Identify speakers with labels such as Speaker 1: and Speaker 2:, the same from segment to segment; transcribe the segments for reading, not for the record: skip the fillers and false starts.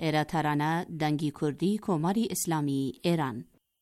Speaker 1: ایراترانه دنگی کردی کماری اسلامی ایران.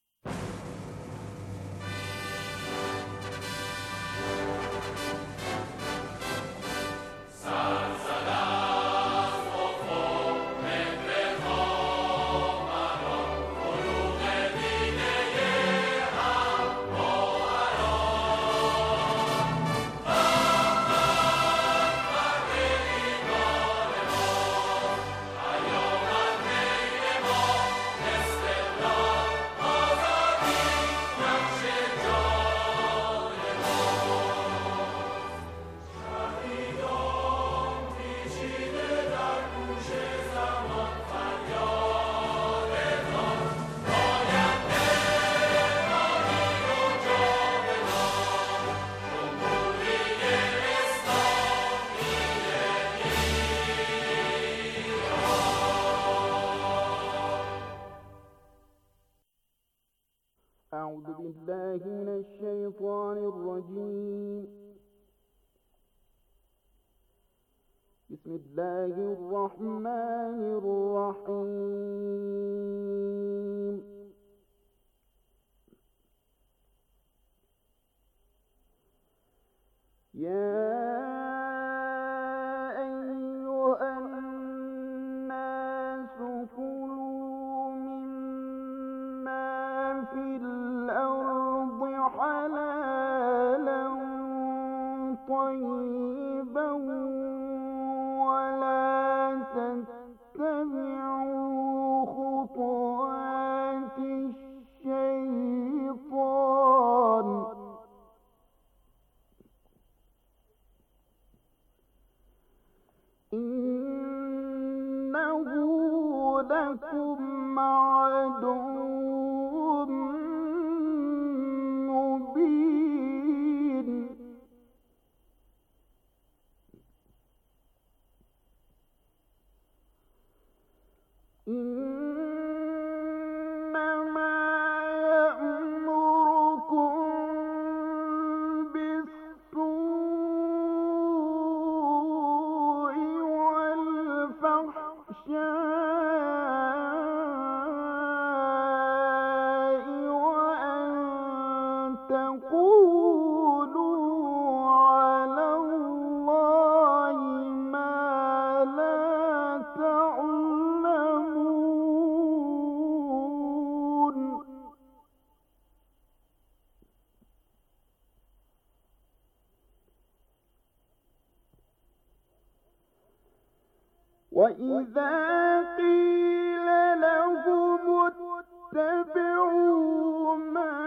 Speaker 2: أعوذ بالله من الشيطان الرجيم. بسم الله الرحمن الرحيم. يا أيها الناس كلوا مما في الأرض حلالا طيبا ولا تتبعوا خطوات الشيطان إنه لكم عدو مبين. إنما يأمركم بالسوء والفحشاء وأن تقولوا على الله ما لا تعلمون. وإذا قيل لهم اتبعوا ما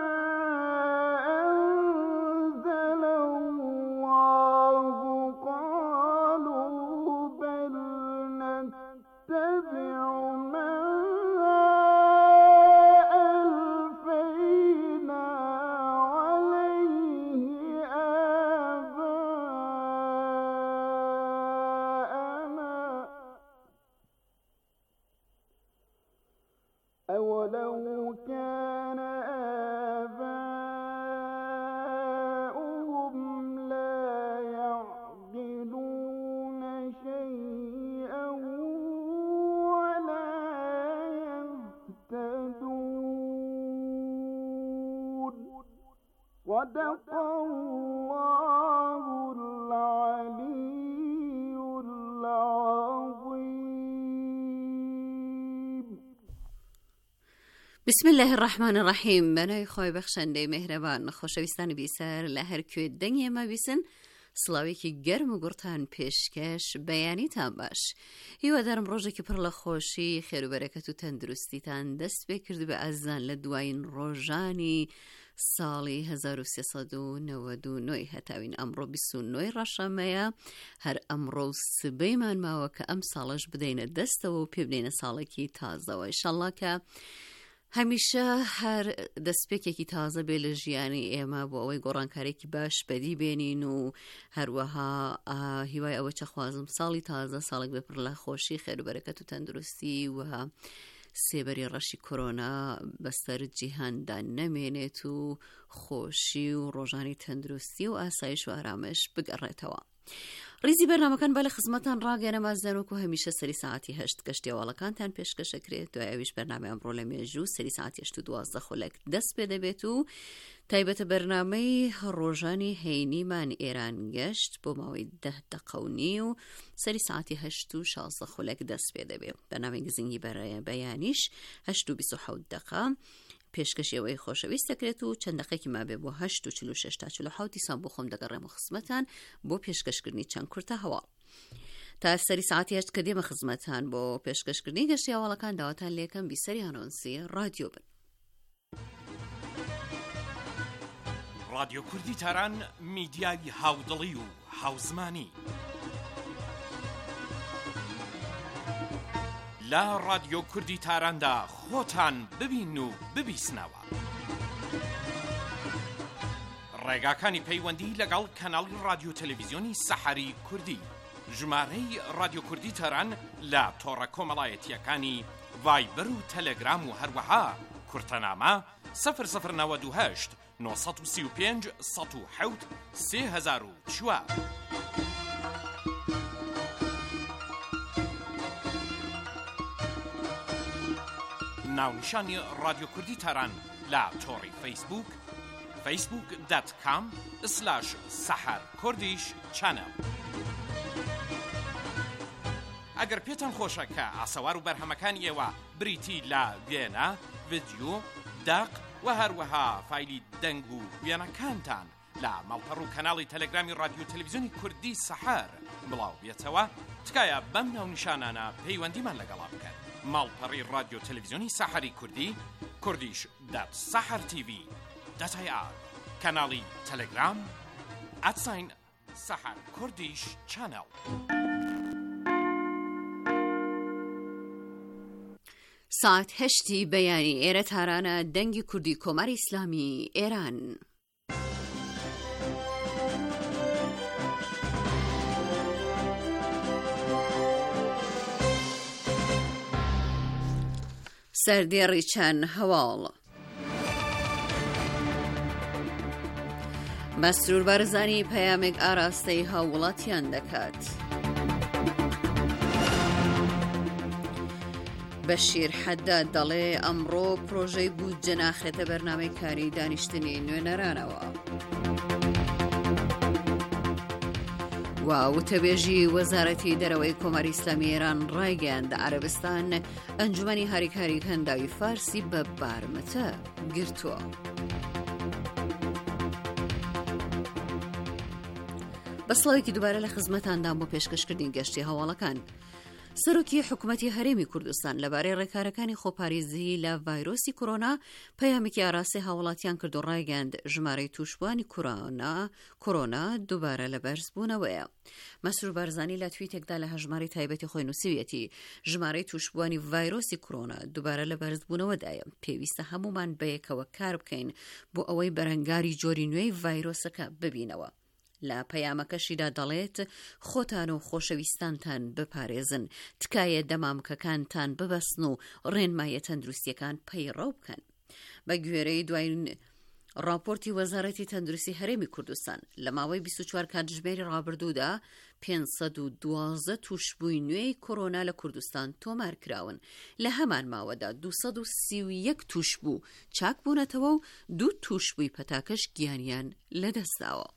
Speaker 2: أنزل الله قالوا بل نتبع ما ألفينا عليه آباءنا أولو كان آباؤهم لا يعقلون شيئا ولا يهتدون. صدق الله العلي العظيم.
Speaker 3: بسم الله الرحمن الرحیم. بنای خوای بخشنده مهربان خوشویستان بیسر لهر کوی دنگی ما بیسن سلاوی که گرم و گرتان پیشکش بیانی تان باش. هیوا دارم روزه که پر لخوشی خیر و برکت و تندرستی تان دست بکرد به ازان لدواین روزانی سالی 1399 هتاوین امرو 29 رشمه هر امرو سبی من ماوه که ام سالش بدین دست و پی بدین سالکی تازه و انشالله که همیشه هر دەستپێکێکی تازە بێ لە ژیانی ئێمە بۆ ئەوەی گۆڕانکارێکی باش بەدی بێنین و هەروەها هیوای ئەوە چەخوازم ساڵی تازە ساڵێک بێ پڕ لە خۆشی خێر و بەرەکەت و تەندروستی و سێبەری ڕەشی کۆرۆنا بەسەر جیهاندا نەمێنێت و خۆشی و ڕۆژانی تەندروستی و ئاسایش و ئارامش بگەڕێتەوە. ڕیزی بەرنامەکان بە لە خزمەتان ڕاگەنە زانوک و هەمیشە سەری ساعتی 8 گەشتیاوەڵەکانتان پێشکەشەکرێت و ئەویش بەرنامە ئەمڕۆ لە مێژوو سەری ساعتی 8 و 12 خولەک دەست پێ دەبێت و تایبەتە بەرنامەی ڕۆژانی هەینیمان ئێران گەشت بۆ ماوەی 10 دقەونی و سەری ساعتی 8 و 16 خولەک دەست پێ دەبێت. بەرنامەی گزنگی بەیانیش 8 و 27 دقە پێشکەشیەوەی خۆشەویست دەکرێت و چەند دقەیەکی مابێ بۆ 8 و 46 تا 47 دیسان بۆ خۆم دەگەڕێم و خزمەتان بۆ پێشکەشکردنی چەند کورتە هەواڵ. تا سەری ساعتی 8 کە دێمە خزمەتان بۆ پێشکەشکردنی گەشتی هەواڵەکان داواتان لێکەم بیسەری ئانۆنسی رادیۆ بن.
Speaker 4: رادیۆ کوردی تاران میدیای هاودڵی و هاوزمانی لا رادیۆ کوردی تاراندا خۆتان ببین و ببیسنەوە. ڕێگاکانی پەیوەندی لەگەڵ کەناڵی رادیۆ تەلەڤیزیۆنی سەحەری کوردی، ژمارەی رادیۆ کوردی تاران لە تۆڕە کۆمەڵایەتیەکانی ڤایبەر و تەلەگرام و هەروەها کورتەنامە 0098 935 107 3004. ناونیشانی رادیۆ کوردی تاران لە تۆڕی فەیسبوک facebook.com/saharkurdish channel. ئەگەر پێتان خۆشە کە ئاسەوار و بەرهەمەکانی ئێوە بریتی لە وێنە، ڤیدیۆ، داق و هەروەها فایلی دەنگ و وێنەکانتان لە ماڵپەڕ و کەناڵی تەلەگرامی رادیۆ تەلەڤیزیۆنی کوردی سەحەر بڵاو بێتەوە، تکایە بەم ناونیشانانە پەیوەندیمان لەگەڵا بکەن. ماڵپەڕی رادیۆ تەلەڤیزیۆنی سەحەری کوردی kurdish.sahartv.ir، کەناڵی تەلەگرام @saharkurdish channel.
Speaker 3: ساعت 8 بەیانی ئێرە تارانە دەنگی کوردی کۆماری ئیسلامی ئێران. سەردێڕی چەند هەواڵ. مەسرور بارزانی پەیامێک ئاراستەی هاوڵاتیان دەکات. بەشیر حەداد دەڵێ ئەمڕۆ پرۆژەی بودجە ناخرێتە بەرنامەی کاری دانیشتنی نوێنەرانەوە. و وتەبێژی وەزارەتی دەرەوەی کۆماری ئیسلامی ئێران ڕایگەیاند عەرەبستان ئەنجومەنی هاریکاری هەنداوی فارسی بە بارمەتە گرتووە. بەسڵاوێکی دووبارە لە خزمەتاندان بۆ پێشکەشکردنی گەشتی هەواڵەکان. سەرۆکی حکوومەتی هەرێمی کوردستان لەبارەی ڕێکارەکانی خۆپارێزی لە ڤایرۆسی کۆرۆنا پەیامێکی ئاراسی هاوڵاتیان کرد و ڕایگەاند ژمارەی تووشبووانی کۆرۆنا دووبارە لە بەرزبوونەوەیە. مەسرور بارزانی لە تویتێکدا لە هەژماری تایبەتی خۆی نووسیویەتی ژمارەی تووشبووانی ڤایرۆسی کۆرۆنا دووبارە لە بەرزبوونەوەدایە. پێویستە هەمومان بەیەکەوە کار بکەین بۆ ئەوەی بەرەنگاری جۆری نوێی ڤایرۆسەکە ببینەوە. لە پەیامەکەشیدا دەڵێت خۆتان و خۆشەویستانتان بپارێزن، تکایە دەمامکەکانتان ببەسن و ڕێنمایە تەندروستیەکان پەیڕەو بکەن. بە گوێرەی دوای راپۆرتی وەزارەتی تەندروستی هەرێمی کوردستان لە ماوەی 24 کاتژمێری ڕابردوودا 512 تووشبووی نوێی کۆرۆنا لە کوردستان تۆمار کراون. لە هەمان ماوەدا 231 تووشبوو چاک بوونەتەوە و 2 تووشبووی پەتاکەش گیانیان لەدەستداوە.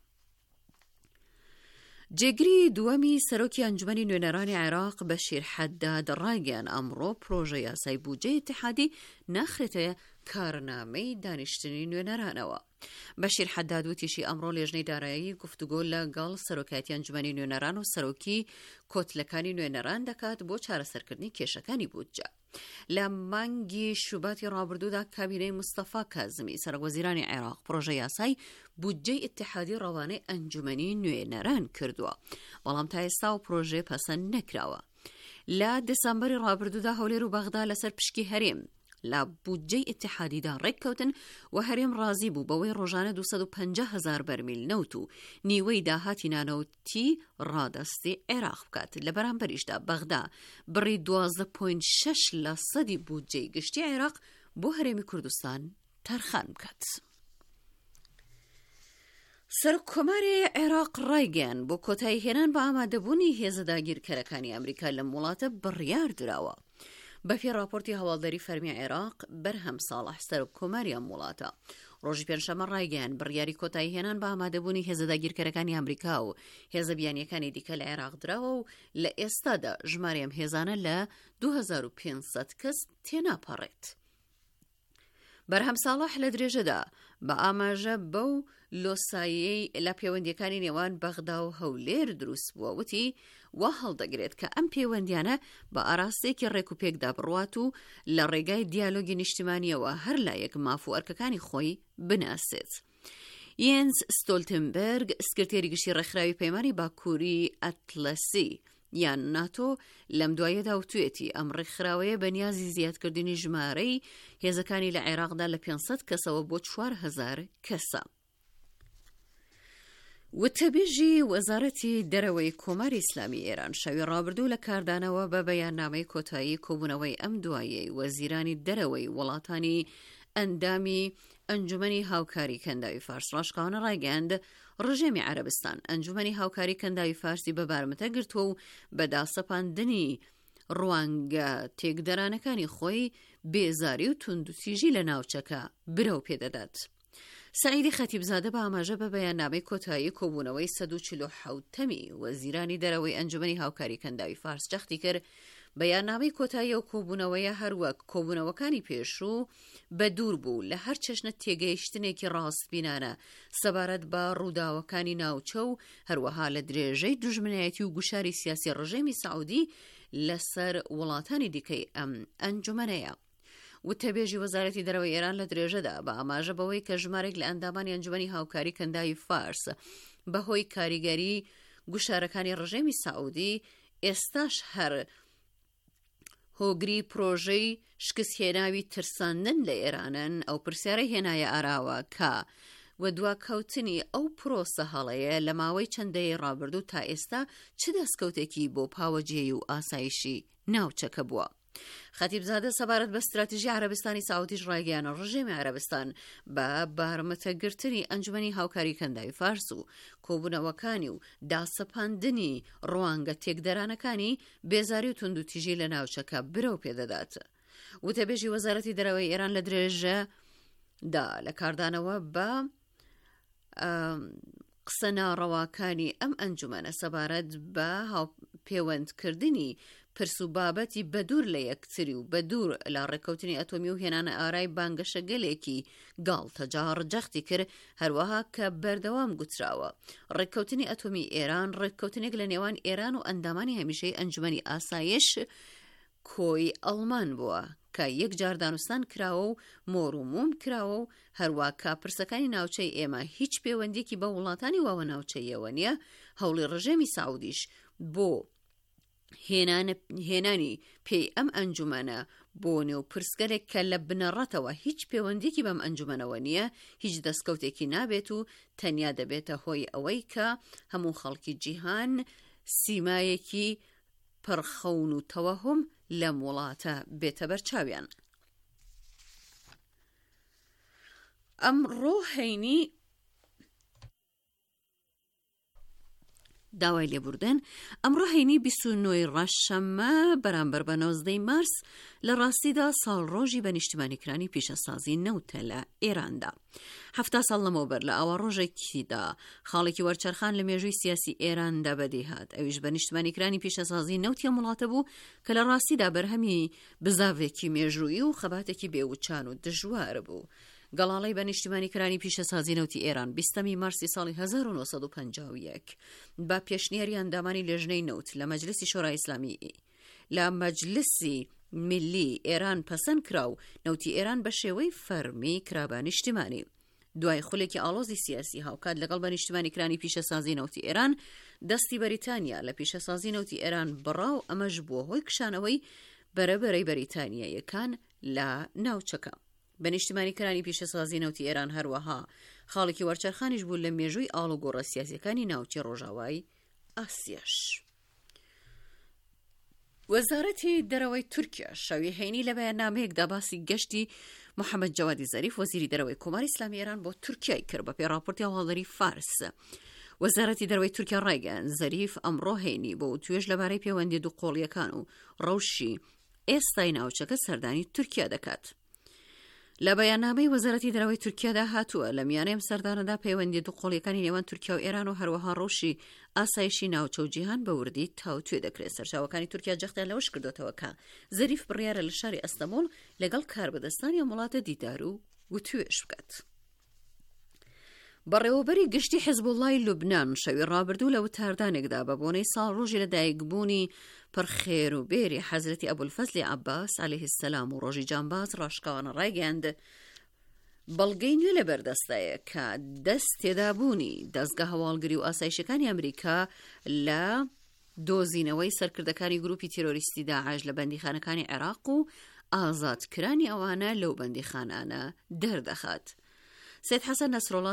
Speaker 3: جێگری دووەمی سەرۆکی ئەنجومەنی نوێنەرانی عێراق بەشیر حەداد ڕایگەیاند ئەمڕۆ پرۆژە یاسای بودجەی ئیتیحادی ناخرێتە کارنامەی دانیشتنی نوێنەرانەوە. بەشیر حەداد وتیشی ئەمڕۆ لێژنەی دارایی گفتوگۆ لەگەڵ سەرۆکایەتی ئەنجومەنی نوێنەران و سەرۆکی کۆتلەکانی نوێنەران دەکات بۆ چارەسەرکردنی کێشەکانی بودجە. لە مانگی شوباتی ڕابردوودا کابینەی مستەفا کازمی سەرۆکوەزیرانی عێراق پرۆژە یاسای بودجەی ئیتیحادی ڕەوانەی ئەنجومەنی نوێنەران کردووە، بەڵام تا ئێستا و پرۆژێ پەسەند نەکراوە. لە دەسەمبەری ڕابردوودا هەولێر و بەغدا لەسەر پشکی هەرێم لە بودجەی ئیتیحادیدا ڕێککەوتن و هەرێم ڕازی بوو بەوەی ڕۆژانە 250,000 بەرمیل نەوت و نیوەی داهاتی نانەوتی ڕادەستی عێراق بکات. لە بەرامبەریشدا بەغدا بڕی 12.6% بودجەی گشتی عێراق بۆ هەرێمی کوردستان تەرخان بکات. سەرۆکۆماری عێراق ڕایگەیان بۆ کۆتایی هێنان بە ئامادەبوونی هێزە داگیرکەرەکانی ئەمریکا لەم وڵاتە بڕیار درراوە. بەپێی راپۆرتی هەواڵدەری فەرمی عێراق بەرهەم ساڵح سەرۆکۆماری ئەم وڵاتە ڕۆژی پێنجشەممە ڕایگەیان بڕیاری کۆتایی هێنان بە ئامادەبوونی هێزە داگیرکەرەکانی ئەمریکا و هێزە بیانیەکانی دیکە لە عێراق درراوە و لە ئێستادا ژمارەم هێزانە لە 2500 کەس تێناپەڕێت. بەرهەم ساڵح لە درێژەدا بە ئاماژە بەو لۆسایەی لە پەیوەندیەکانی نێوان بەغدا و هەولێر دروست بووە، وتی وا هەڵدەگرێت کە ئەم پەیوەندیانە بە ئاراستەیەکی ڕێک و پێکدا بڕوات و لە ڕێگای دیالۆگی نیشتیمانیەوە هەر لایەک ماف و ئەرکەکانی خۆی بناسێت. یەنس ستۆلتنبەرگ سکرتێری گشتی ڕێکخراوی پەیمانی باکووری ئەتلەسی یان ناتۆ لەم دوایەدا وتوێتی ئەم ڕێکخراوەیە بە نیازی زیادکردنی ژمارەی هێزەکانی لە عێراقدا لە 500 کەسەوە بۆ 4000 کەسە. وتەبێژی وەزارەتی دەرەوەی کۆماری ئیسلامی ئێران شەوی ڕابردوو لە کاردانەوە بە بەیاننامەی کۆتایی کۆبوونەوەی ئەم دوایەی وەزیرانی دەرەوەی وڵاتانی ئەندامی ئەنجومەنی هاوکاری کەنداوی فارس ڕاشقاوانە ڕایگەاند ڕژێمی عەرەبستان ئەنجومەنی هاوکاری کەنداوی فارسی بە بارمتە گرتووە و بەداسەپاندنی ڕوانگە تێکدەرانەکانی خۆی بێزاری و توندوتیژی لە ناوچەکە برەو پێدەدات. سعیدی خەتیبزادە بە ئاماژە بە بەیاننامەی کۆتایی کۆبوونەوەی 147ەمی وەزیرانی دەرەوەی ئەنجومەنی هاوکاری کەنداوی فارس جەختی کرد بەیاننامەی کۆتایی و کۆبوونەوەیە هەروەک کۆبوونەوەکانی پێشوو بە دوور بوو لە هەر چەشنە تێگەیشتنێکی ڕاستبینانە سەبارەت بە ڕووداوەکانی ناوچە و هەروەها لە درێژەی دوژمنایەتی و گوشاری سیاسی ڕژێمی سعودی لەسەر وڵاتانی دیکەی ئەم ئەنجومەنەیە. وتەبێژی وەزارەتی دەرەوەی ئێران لە درێژەدا بە ئاماژە بەوەی کە ژمارێک لە ئەندامانی ئەنجومەنی هاوکاری کەنداوی فارس بەهۆی کاریگەری گوشارەکانی ڕژێمی سعودی ئێستاش هەر هۆگری پرۆژەی شکستهێناوی ترساندن لە ئێرانن ئەو پرسیارەی هێنایە ئاراوە کە و دواکەوتنی ئەو پرۆسە هەڵەیە لە ماوەی چەندەیە ڕابردوو تا ئێستا چ دەستکەوتێکی بۆ پاوەجێی و ئاسایشی ناوچەکە بووە. خەتیبزادە سەبارەت بە استراتیژی عەرەبستانی ساوتیش ڕایگەیانە ڕژێمی عەرەبستان بە بارمەتەگرتنی ئەنجومەنی هاوکاری کەنداوی فارس و کۆبوونەوەکانی و داسەپاندنی ڕوانگە تێکدەرانەکانی بێزاری و توندوتیژی لە ناوچەکە برەو پێدەدات. وتەبێژی وەزارەتی دەرەوەی ئێران لە درێژەدا لە کاردانەوە بە قسە ناڕەواکانی ئەم ئەنجومەنە سەبارەت بە پەیوەندکردنی پرس و بابەتی بەدوور لە یەکتری و بەدوور لە ڕێککەوتنی ئەتۆمی و هێنانە ئارای بانگەشە گەلێکی گاڵتەجار جەختی کرد هەروەها کە بەردەوام گوتراوە ڕێککەوتنی ئەتۆمی ئێران ڕێککەوتنێک لە نێوان ئێران و ئەندامانی هەمیشەی ئەنجومەنی ئاسایش کۆی ئەڵمان بووە کە یەک جار دانوستان کراوە و مۆروموم کراوە و هەروە کاپرسەکانی ناوچەی ئێمە هیچ پەیوەندێکی بە وڵاتانی واوە ناوچەیەوە نییە هەوڵی ڕژێمی سعودیش بۆ هێنانی پێی ئەم ئەنجومەنە بۆ نێو پرسگەرێک کە لە بنەڕەتەوە هیچ پەیوەندێکی بەم ئەنجومەنەوە نییە هیچ دەستکەوتێکی نابێت و تەنیا دەبێتە هۆی ئەوەی کە هەموو خەڵکی جیهان سیمایەکی پڕخەون و تەوەهم لەم وڵاتە بێتە بەرچاویان. ئەمڕۆ هەینی داوای لێبوردن ئەمڕۆ هەینی 29 ڕەشەممە بەرامبەر بە 19 مارس لە ڕاستیدا ساڵڕۆژی بە نیشتیمانیکرانی پیشەسازی نەوتە لە ئێراندا. 70 ساڵ لەمەوبەر لە ئاوا ڕۆژێکیدا خاڵێکی وەرچەرخان لە مێژووی سیاسی ئێراندا بەدیهات ئەویش بە نیشتیمانیکرانی پیشەسازی نەوتی ئەم وڵاتە بوو کە لە ڕاستیدا بەرهەمی بزاوێکی مێژووی و خەباتێکی بێوچان و دژوار بوو. گەڵاڵەی بە نیشتیمانیکرانی پیشەسازی نەوتی ئێران 20 مارسی ساڵی 1951 با پێشنیاری ئەندامانی لێژنەی نەوت لە مەجلیسی شۆرای ئیسلامی لە مەجلیسی میلی ئێران پەسەند کرا و نەوتی ئێران بە شێوەی فەرمی کرابە نیشتیمانی. دوای خولێکی ئاڵۆزی سیاسی هاوکات لەگەڵ بە نیشتیمانیکرانی پیشەسازی نەوتی ئێران دەستی بەریتانیا لە پیشەسازی نەوتی ئێران بڕاو ئەمەش بووە هۆی کشانەوەی بەرەبەرەی بەریتانیایەکان لە ناوچەکە. بە نیشتیمانیکرانی پیشەسازی نەوتی ئێران هەروەها خاڵێکی وەرچەرخانیش بوو لە مێژووی ئاڵ و گۆڕە سیاسیەکانی ناوچەی ڕۆژاوای ئاسیاش. وەزارەتی دەرەوەی تورکیا شەوی هەینی لە بەیاننامەیەکدا باسی گەشتی محەممەد جەوادی زەریف وەزیری دەرەوەی کۆماری ئیسلامی ئێران بۆ تورکیای کرد بە پێی راپۆرتی هەواڵدەری فارس. وەزارەتی دەرەوەی تورکیا ڕایگەیاند زەریف ئەمڕۆ هەینی بۆ توێژ لەبارەی پەیوەندی دووقۆڵیەکان و ڕەوشی ئێستای ناوچەکە سەردانی تورکیا دەکات. لە بەیاننامەی وەزارەتی دەرەوەی تورکیادا هاتووە لە میانەی ئەم سەردانەدا پەیوەندی دووقۆڵیەکانی نێوان تورکیا و ئێران و هەروەها ڕەوشی ئاسایشی ناوچە و جیهان بە وردی تاوتوێ دەکرێت. سەرچاوەکانی تورکیا جەختیان لەوەش کردوتەوە کە زەریف بڕیارە لە شاری ئەستەمبول لەگەڵ کاربەدەستانی وڵاتە دیدار و توێژ بکات. بەڕێوەبەری گشتی حیزبوڵڵای لوبنان شەوی ڕابردوو لە وتاردانێکدا بە بۆنەی ساڵ ڕۆژی لەدایکبوونی پڕخێر و بێری حەزرەتی ئەبولفەزلی عەباس عەلەیه السەلام و ڕۆژی جانباز ڕاشکاوانە ڕایگەیاند بەڵگەی نوێ لە بەردەستایە کە دەست تێدابوونی دەستگا هەواڵگری و ئاسایشەکانی ئەمریکا لە دۆزینەوەی سەرکردەکانی گروپی تیرۆریستی داعش لە بەندیخانەکانی عێراق و ئازادکرانی ئەوانە لەو بەندیخانانە دەردەخات. سید حەسەن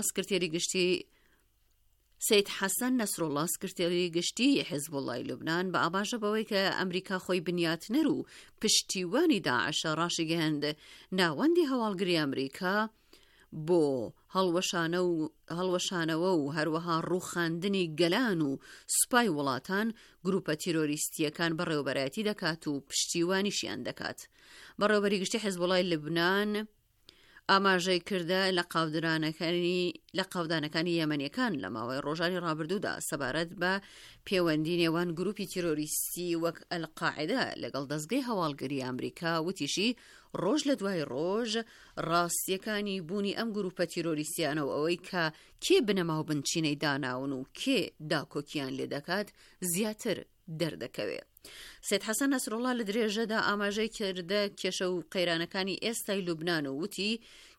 Speaker 3: نەسرۆڵڵا سکرتێری گشتی حیزبوڵڵای لوبنان بە ئاماژە بەوەی کە ئەمریکا خۆی بنیاتنەر و پشتیوانی داعشە ڕاشی گەیاند ناوەندی هەواڵگری ئەمریکا بۆ هەڵوەشانەوە و هەروەها ڕووخاندنی گەلان و سوپای وڵاتان گروپە تیرۆریستیەکان بەڕێوەبەرایەتی دەکات و پشتیوانیشیان دەکات. بەڕێوەبەری گشتی حیزبوڵڵای لوبنان ئاماژەی کردە لە قاودانەکانی یەمەنیەکان لە ماوەی ڕۆژانی ڕابردوودا سەبارەت بە پەیوەندی نێوان گروپی تیرۆریستی وەک ئەلقاعیدە لەگەڵ دەستگای هەواڵگری ئەمریکا وتیشی ڕۆژ لە دوای ڕۆژ ڕاستیەکانی بوونی ئەم گروپە تیرۆریستیانەوە ئەوەی کە کێ بنەماو بنچینەی داناون و کێ داکۆکیان لێ دەکات زیاتر دەردەکەوێت. سید حەسەن نەسرۆڵڵا لە درێژەدا ئاماژەی کردە کێشە و قەیرانەکانی ئێستای لوبنان و وتی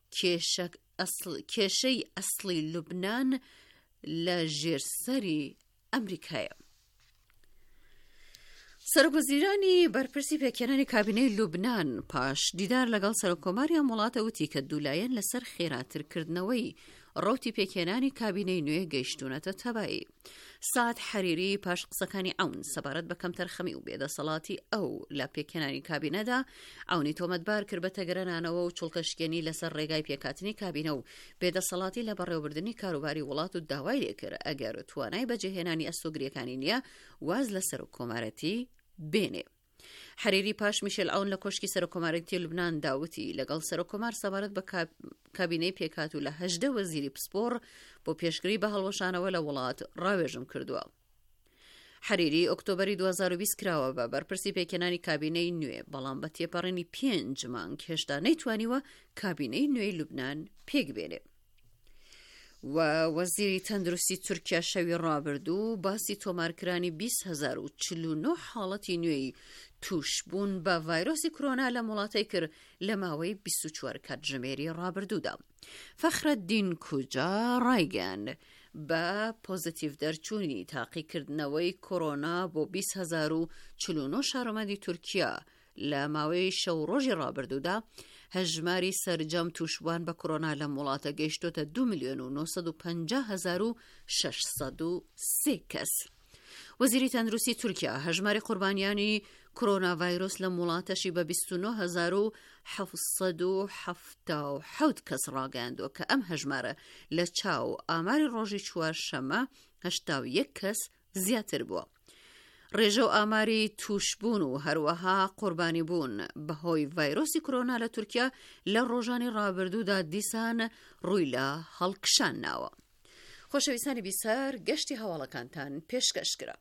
Speaker 3: کێشەی ئەسڵی لوبنان لە ژێرسەری ئەمریکایە. سەرۆکوەزیرانی بەرپرسی پێکهێنانی کابینەی لوبنان پاش دیدار لەگەڵ سەرۆکۆماری ئەم وڵاتە وتی کە دوولایەن لەسەر خێراترکردنەوەی ڕەوتی پێکهێنانی کابینەی نوێ گەیشتونەتە تەبایی. سعد حەریری پاش قسەکانی عون سەبارەت بە کەم تەرخەمی و بێدەسەڵاتی ئەو لە پێکهێنانی کابینەدا عونی تۆمەتبار کرد بە تەگەرانانەوە و چوڵکەشکێنی لەسەر ڕێگای پێکاتنی کابینە و بێدەسەڵاتی لە بەڕێوەبردننی کاروباری وڵات و داوای لێکرد ئەگەر توانای بەجێهێنانی ئەستۆگریەکانی نییە واز لە سەرۆکۆمارەتی بێنێ. حەریری پاش میشێل عون لە کۆشکی سەرۆکۆمارەتی لوبنان داوتی لەگەڵ سەرۆکۆمار سەبارەت بە کابینەی پێکات و لە 18 وەزیری پسپۆر بۆ پێشگری بە هەڵوەشانەوە لە وڵات ڕاوێژم کردووە. حەریری ئۆکتۆبەری 2020 کراوە بە بەرپرسی پێکهێنانی کابینەی نوێ بەڵام بە تێپەڕێنی 5 مانگ هێشتا نەیتوانیوە کابینەی نوێی لوبنان پێک بێنێ. و وەزیری تەندروستی تورکیا شەوی ڕابردوو باسی تۆمارکرانی 20,049 حاڵەتی نوێی توشبوون بە ڤایرۆسی کۆرۆنا لە وڵاتەی کرد لە ماوەی 24 کاتژمێری ڕابردوودا. فەخرەددین کوجا ڕایگەیاند بە پۆزیتیڤ دەرچوونی تاقیکردنەوەی کۆرۆنا بۆ 20,049 شارۆمەندی تورکیا لە ماوەی شەو ڕۆژی ڕابردوودا هەژماری سەرجەم توشبوان بە کۆرۆنا لەم وڵاتە گەیشتۆتە 2,950,603 کەس. وەزیری تەندروستی تورکیا هەژماری قوربانیانی کۆرۆنا ڤایرۆس لەم وڵاتەشی بە 29,777 کەس ڕاگەیاندووە کە ئەم هەژمارە لە چاو ئاماری ڕۆژی چوارشەممە 81 کەس زیاتر بووە. ڕێژە و ئاماری توشبوون و هەروەها قوربانی بوون بەهۆی ڤایرۆسی کۆرۆنا لە تورکیا لە ڕۆژانی ڕابردوودا دیسان ڕووی لە هەڵکشان ناوە. خۆشەویستانی بیسەر گەشتی هەواڵەکانتان پێشکەشکرا.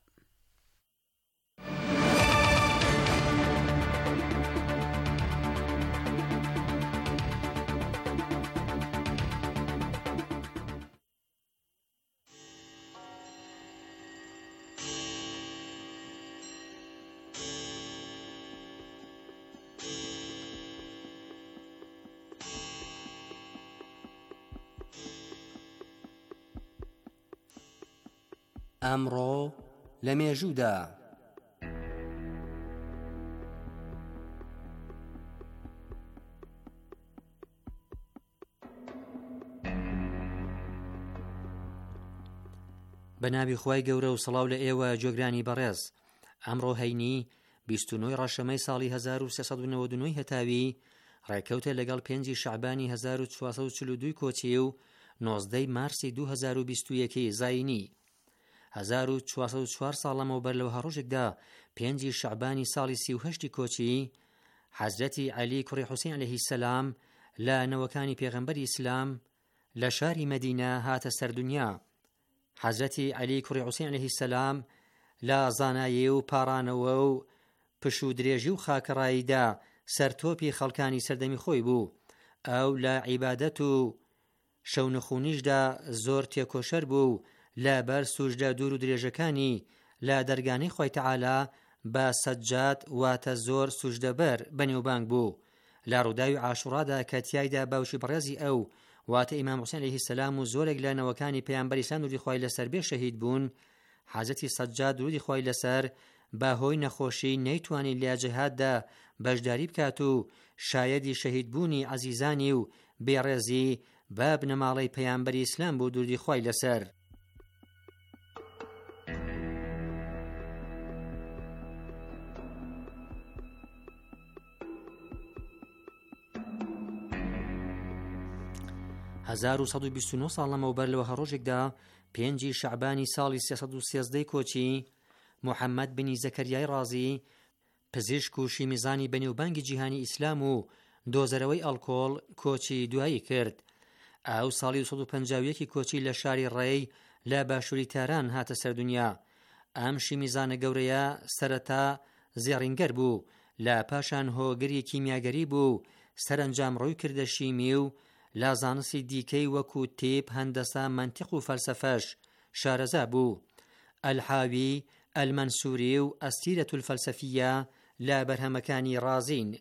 Speaker 5: ئەمڕۆ لە مێژوودا
Speaker 6: بە ناوی خوای گەورە و سەڵاو لە ئێوە جۆگرانی بەڕێز. ئەمڕۆ هەینی
Speaker 5: 29 ڕەشەمەی ساڵی 1399 هەتاوی ڕێکەوتە لەگەڵ 5 شەعبانی 1442 کۆچی و 19 مارسی 2021 زاینی. 1404 ساڵ لەمەوبەر لەو هەڕۆژێکدا 5 شەعبانی ساڵی 38 کۆچی حەزرەتی عەلی کوڕی حوسێن عەلەیهی سەلام لە نەوەکانی پێغەمبەری ئیسلام لە شاری مەدینە هاتە سەردونیا. حەزرەتی عەلی کوڕی حوسێن عەلەیهی سەلام لە زانایی و پاڕانەوە و پش و درێژی و خاکەڕاییدا سەرتۆپی خەڵکانی سەردەمی خۆی بوو. ئەو لە عیبادەت و شەونەخوونیشدا زۆر تێکۆشەر بوو لە بەر سوژدە دوور و درێژەکانی لە دەرگانەی خۆی تەعالا بە سەجاد واتە زۆر سوژدەبەر بەنێوبانگ بوو. لە ڕووداوی عاشوڕادا کە تیایدا باوشی بەڕێزی ئەو واتە ئیمام حوسێن عەلەیهی سەلام و زۆرێک لە نەوەکانی پەیامبەری ئیسلام درودی خوای لەسەر بێ شەهید بوون، حەزرەتی سەجاد درودی خوای لەسەر بە هۆی نەخۆشی نەیتوانی لە جیهاددا بەشداری بکات و شایەدی شەهیدبوونی عەزیزانی و بێڕێزی بە بنەماڵەی پەیامبەری ئیسلام بوو درودی خوای لەسەر. هزار و 1929 ساڵ لەمەوبەر لەوە هەڕۆژێکدا 5 شەعبانی ساڵی 313 کۆچی محەممەد بنی زەکەریای ڕازی پزیشک و شیمیزانی بەنێوبانگی جیهانی ئیسلام و دۆزەرەوەی ئەڵکۆڵ کۆچی دوایی کرد. ئەو ساڵی 1950 کۆچی لە شاری ڕێی لە باشووری تاران هاتە سەردونیا. ئەم شیمیزانە گەورەیە سەرەتا زێڕینگەر بوو، لە پاشان هۆگری کیمیاگەری بوو، سەرنجام ڕووی کردە شیمی و لا زانستی دیکەی وەکو تێب، هەندەسا، منتیق و فەلسەفەش شارەزا بوو. ئەلحاوی، ئەلمەنسووری و ئەسیرەت الفەلسەفیە لە بەرهەمەکانی ڕازین.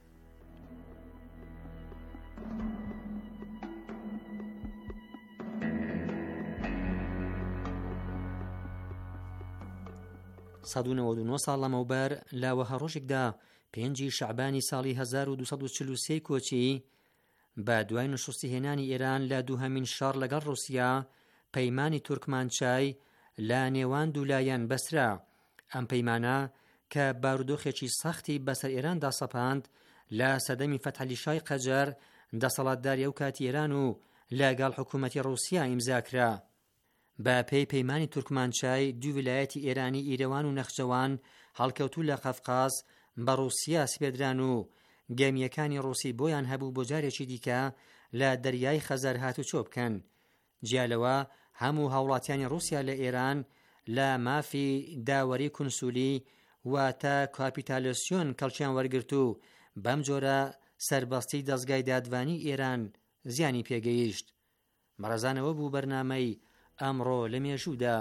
Speaker 5: سەد و 99 ساڵ لەمەوبەر لاوە هەڕۆژێکدا 5 شەعبانی ساڵی 1243 کۆچی بە دوای نشستی هێنانی ئێران لە دووهەمین شەڕ لەگەڵ ڕووسیا پەیمانی تورکمانچای لە نێوان دوولایەن بەسرا. ئەم پەیمانە کە بارودۆخێکی سەختی بەسەر ئێراندا سەپاند لە سەردەمی فەتحعەلی قەجەر دەسەڵاتداری ئەو کاتی ئێران و لەگەڵ حکوومەتی ڕووسیا ئیمزاکرا. بە پێی پەیمانی تورکمانچای دوو ویلایەتی ئێرانی ئیرەوان و نەخجەوان هەڵکەوتوو لە قەفقاز بە ڕووسیا سپێدران و گەمیەکانی ڕووسی بۆیان هەبوو بۆ جارێکی دیکە لە دەریای خەزەر هاتوچۆ بکەن. جیالەوە هەموو هاوڵاتیانی ڕووسیا لە ئێران لە مافی داوەری کونسولی واتە کاپیتالۆسیۆن کەڵکیان وەرگرت و بەم جۆرە سەربەستی دەستگای دادوانی ئێران زیانی پێگەیشت. بەڕێزانەوە بوو بەرنامەی ئەمڕۆ لە مێژوودا.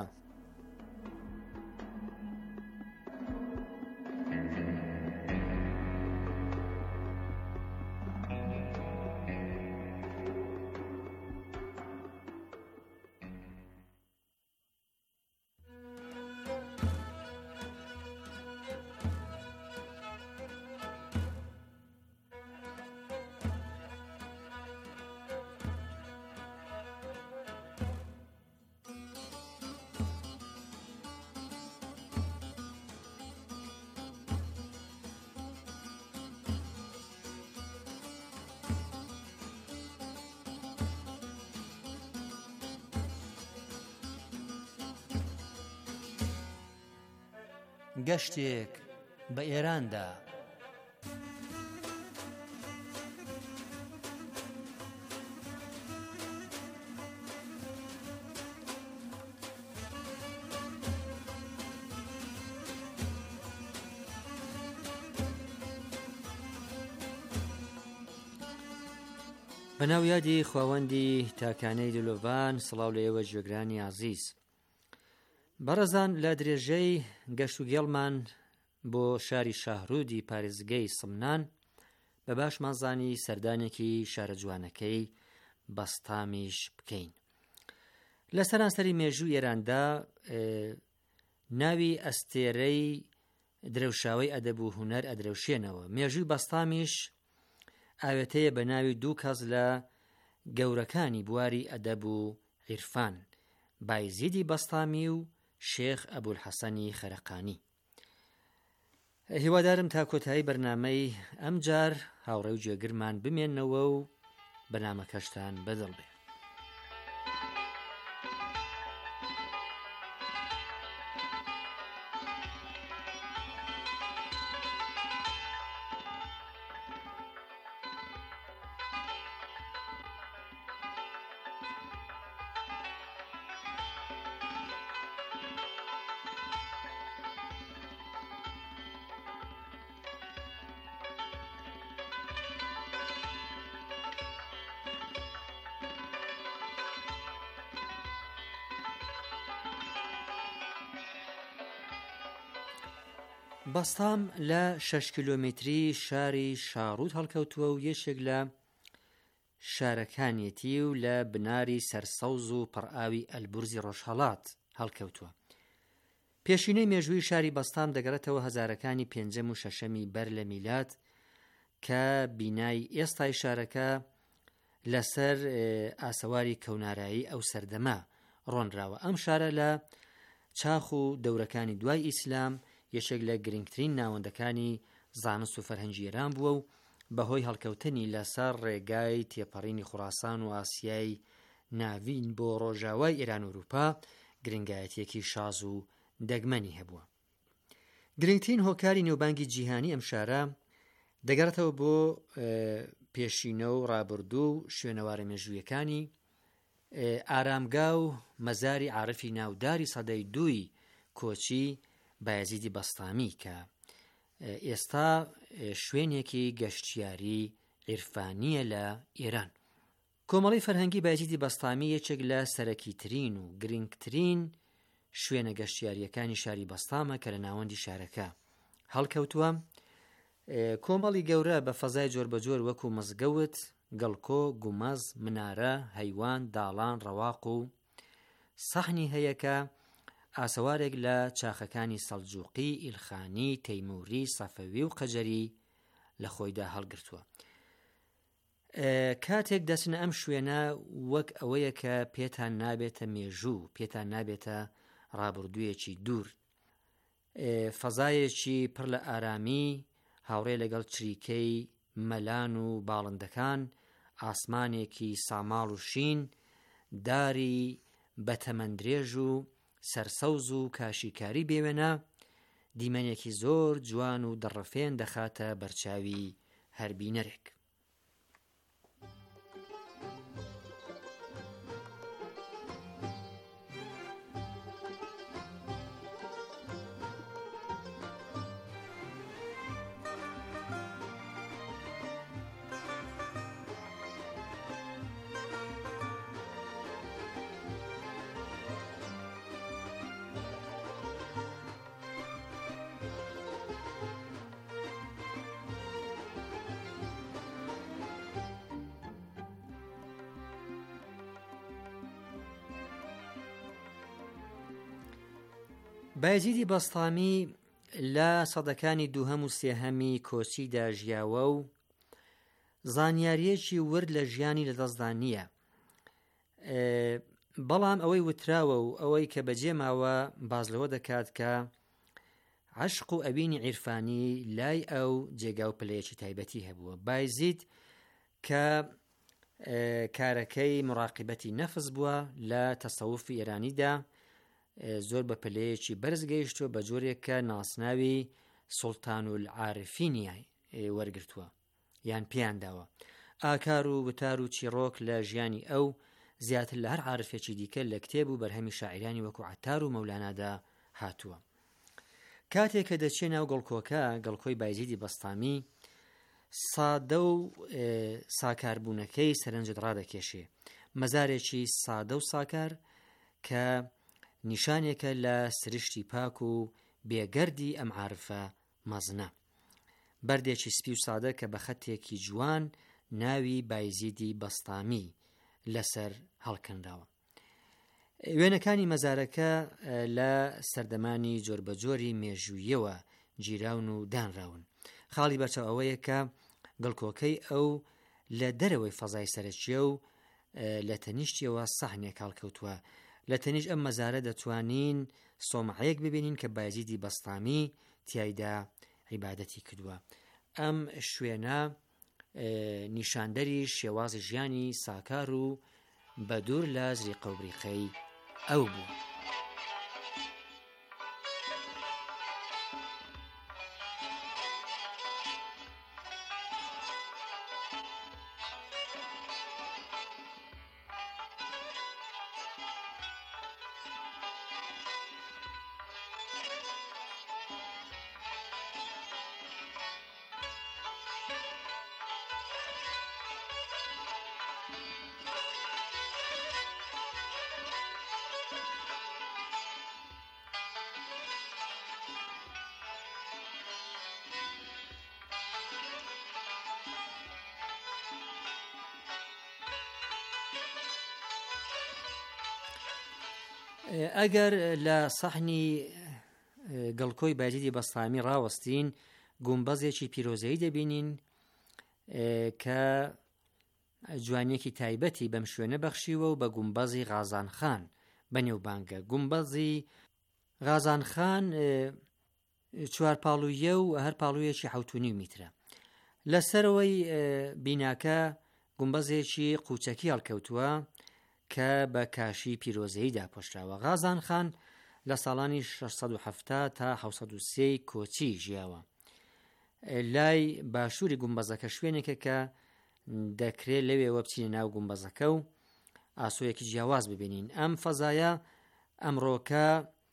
Speaker 5: گەشتێک بە ئێراندا. بەناو یادی خواوەندی تاکانەی دلۆڤان، سڵاو لە ئێوە گوێگرانی عەزیز. بەڕێزان، لە درێژەی گەشت و گێڵمان بۆ شاری شاهڕوودی پارێزگەی سمنان بە باشمان زانی سەردانێکی شارە جوانەکەی بەستامیش بکەین. لە سەرانسەری مێژوو ئێراندا ناوی ئەستێرەی درەوشاوی ئەدەب و هونەر ئەدرەوشێنەوە. مێژووی بەستامیش ئاوێتەیە بە ناوی دوو کەس لە گەورەکانی بواری ئەدەب و عیرفان، بایزیدی بەستامی و شێخ ئەبولحەسەنی خەرەقانی. هیوادارم تا کۆتایی بەرنامەی ئەم جار هاوڕێ و جێگرمان بمێننەوە و بەنامەکەشتان بەدڵ بێ. بەستام لە 6 کیلۆمتری شاری شاڕوود هەڵکەوتووە و یەکێک لە شارەکانیەتی و لە بناری سەرسەوز و پڕئاوی ئەلبورزی ڕۆژهەڵات هەڵکەوتووە. پێشینەی مێژووی شاری بەستام دەگەڕێتەوە هەزارەکانی پێنجەم و شەشەمی بەر لە میلاد کە بینای ئێستای شارەکە لەسەر ئاسەواری کەونارایی ئەو سەردەما ڕۆنراوە. ئەم شارە لە چاخ و دەورەکانی دوای ئیسلام یەکێک لە گرنگترین ناوەندەکانی زانست و فەرهەنگی ئێران بووە و بەهۆی هەڵکەوتنی لەسەر ڕێگای تێپەڕینی خوڕاسان و ئاسیای ناوین بۆ ڕۆژاوای ئێران و ئەوروپا گرنگایەتیەکی شاز و دەگمەنی هەبووە. گرنگترین هۆکاری نێوبانگی جیهانی ئەم شارە دەگەڕێتەوە بۆ پێشینە و ڕابردوو و شوێنەوارە مێژوویەکانی ئارامگا و مەزاری عارفی ناوداری سەدەی دووی کۆچی بایەزیدی بەستامی کە ئێستا شوێنێکی گەشتیاری عیرفانیە لە ئێران. کۆمەڵی فەرهەنگی بایەزیدی بەستامی یەکێک لە سەرەکیترین و گرنگترین شوێنە گەشتیاریەکانی شاری بەستامە کە لە ناوەندی شارەکە هەڵکەوتووە. کۆمەڵی گەورە بە فەزای جۆربەجۆر وەکو مزگەوت، گەڵکۆ، گومەز، منارە، هەیوان، داڵان، ڕەواق و سەحنی هەیە کە ئاسەوارێک لە چاخەکانی سەلجوقی، ئیلخانی، تەیموری، سەفەوی و قەجەری لە خۆیدا هەڵگرتووە. کاتێک دەچنە ئەم شوێنە وەک ئەوەیە کە پێتان نابێتە مێژوو، پێتان نابێتە ڕابردوویەکی دوور. فەزایەکی پڕ لە ئارامی هاوڕێ لەگەڵ چریکەی مەلان و باڵندەکان، ئاسمانێکی ساماڵ و شین، داری بەتەمەندرێژ و سەرسەوز و کاشیکاری بێوێنە، دیمەنێکی زۆر جوان و دەڕەفێن دەخاتە بەرچاوی هەر بینەرێک. بایەزیدی بەستامی لە سەدەکانی دووهەم و سێهەمی کۆچیدا ژیاوە و زانیاریەکی ورد لە ژیانی لەدەستدا نییە. بەڵام ئەوەی وتراوە و ئەوەی کە بەجێماوە باز لەوە دەکات کە عەشق و ئەوینی عیرفانی لای ئەو جێگا و پلەیەکی تایبەتی هەبووە. بایەزید کە کارەکەی مراقبەتی نەفس بووە لە تەسەووفی ئێرانیدا، زۆر بە پلەیەکی بەرز گەیشتووە بە جۆرێک کە ناسناوی سوڵتان العارفینی وەرگرتووە یان پێیان داوە. ئاکار و وتار و چیرۆک لە ژیانی ئەو زیاتر لە هەر عارفێکی دیکە لە کتێب و بەرهەمی شاعیرانی وەکو عەتار و مەولانادا هاتووە. کاتێک کە دەچێ ناو گەڵکۆکە، گەڵکۆی بایەزیدی بەستامی، سادە و ساکاربوونەکەی سەرنجت ڕادەکێشێ. مەزارێکی سادە و ساکار کە نیشانێکە لە سرشتی پاک و بێگەردی ئەم عارفە مەزنە. بەردێکی سپی و سادە کە بە خەتێکی جوان ناوی بایەزیدی بەستامی لەسەر هەڵکەنداوە. وێنەکانی مەزارەکە لە سەردەمانی جۆربەجۆری مێژوویەوە گیراون و دانراون. خاڵی بەچەو ئەوەیە کە گەڵکۆکەی ئەو لە دەرەوەی فەزای سەرەکیە و لە تەنیشتیەوە سەحنێک هەڵکەوتووە. لە تەنیش ئەم مەزارە دەتوانین سۆمعەیەک ببینین کە بایەزیدی بەستامی تیایدا عیبادەتی کردووە. ئەم شوێنە نیشاندەری شێوازی ژیانی ساکار و بەدوور لە زریقە و بریقەی ئەو بوو. ئەگەر لە سەحنی گەڵکۆی بایزیدی بەستامی ڕاوەستین گومبەزێکی پیرۆزەیی دەبینین کە جوانیەکی تایبەتی بەم شوێنە بەخشیوە و بە گومبەزی غازانخان بەنێوبانگە. گومبەزی غازانخان 4 پاڵویە و هەر پاڵویەکی 7.5 میترە. لەسەرەوەی بیناکە گومبەزێکی قوچەکی هەڵکەوتووە کە بە کاشی پیرۆزەیی داپۆشراوە. غازانخان لە ساڵانی 670 تا 703 کۆچی ژیاوە. لای باشووری گومبەزەکە شوێنێکە کە دەکرێت لەوێوە بچینە ناو گومبەزەکە و ئاسۆیەکی جیاواز ببینین. ئەم فەزایە ئەمڕۆکە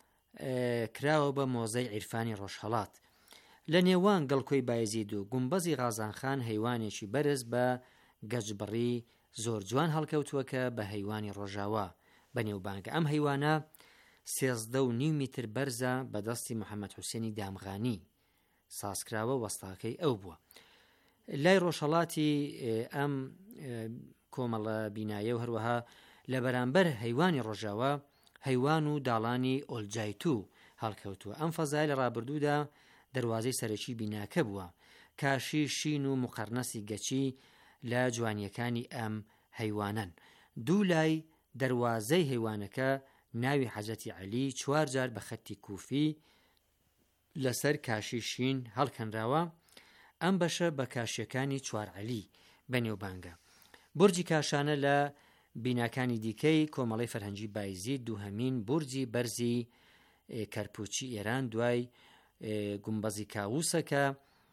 Speaker 5: کراوە بە مۆزەی عیرفانی ڕۆژهەڵات. لە نێوان گەڵکۆی بایزید و گومبەزی غازانخان هەیوانێکی بەرز بە گەجبڕی زۆر جوان هەڵکەوتووە کە بە هەیوانی ڕۆژاوە بەنێوبانگە. ئەم هەیوانە 13.5 میتر بەرزە بە دەستی محەممەد حوسێنی دامغانی سازکراوە وەستاکەی ئەو بووە. لای ڕۆژهەڵاتی ئەم کۆمەڵە بینایە و هەروەها لە بەرامبەر هەیوانی ڕۆژاوە هەیوان و داڵانی ئۆلجایتو هەڵکەوتووە. ئەم فەزای لە ڕابردوودا دەواازەی سەرەکی بیناکە بووە. کاشی شین و مقەرنەسی گەچی لە جوانیەکانی ئەم هەیوانن. دوو لای دەواازەی هەیوانەکە ناوی حەزەتی عەلی 4 جار بە خەتی کوفی لەسەر کاشی شین هەڵکەنراوە. ئەم بەشە بە کاشیەکانی 4 عەلی بەنێوبانگە. بورجی کاشانە لە بیناکانی دیکەی کۆمەڵی فەرهەنگی بایزید دووهەمین بورجی بەرزی کەرپوچی ئێران دوای گومبەزی کاووسەکە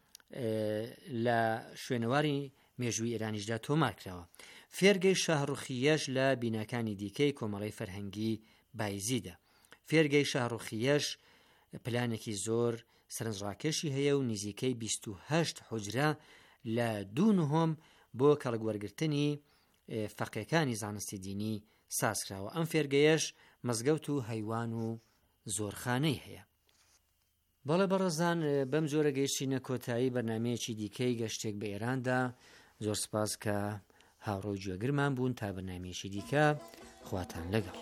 Speaker 5: لە شوێنەواری مێژووی ئێرانیشدا تۆمار کراوە. فێرگەی شاهڕوخیەش لە بیناکانی دیکەی کۆمەڵی فەرهەنگی بایزیدە. فێرگەی شاهڕوخیەش پلانێکی زۆر سەرنجڕاکێشی هەیە و نزیکەی 28 حوجرە لە 2/9 بۆ کەڵکوەرگرتنی فەقێکانی زانستی دینی سازکراوە. ئەم فێرگەیەش مەزگەوت و هەیوان و زۆرخانەی هەیە. بەڵێ بەڕێزان بەم جۆرە گەیشتینە کۆتایی بەرنامەیەکی دیکەی گەشتێک بە ئێراندا. زۆر سپاس کە هاوڕۆی گوێگرمان بوون. تا بەرنامەیەکی دیکە خواتان لەگەڵ.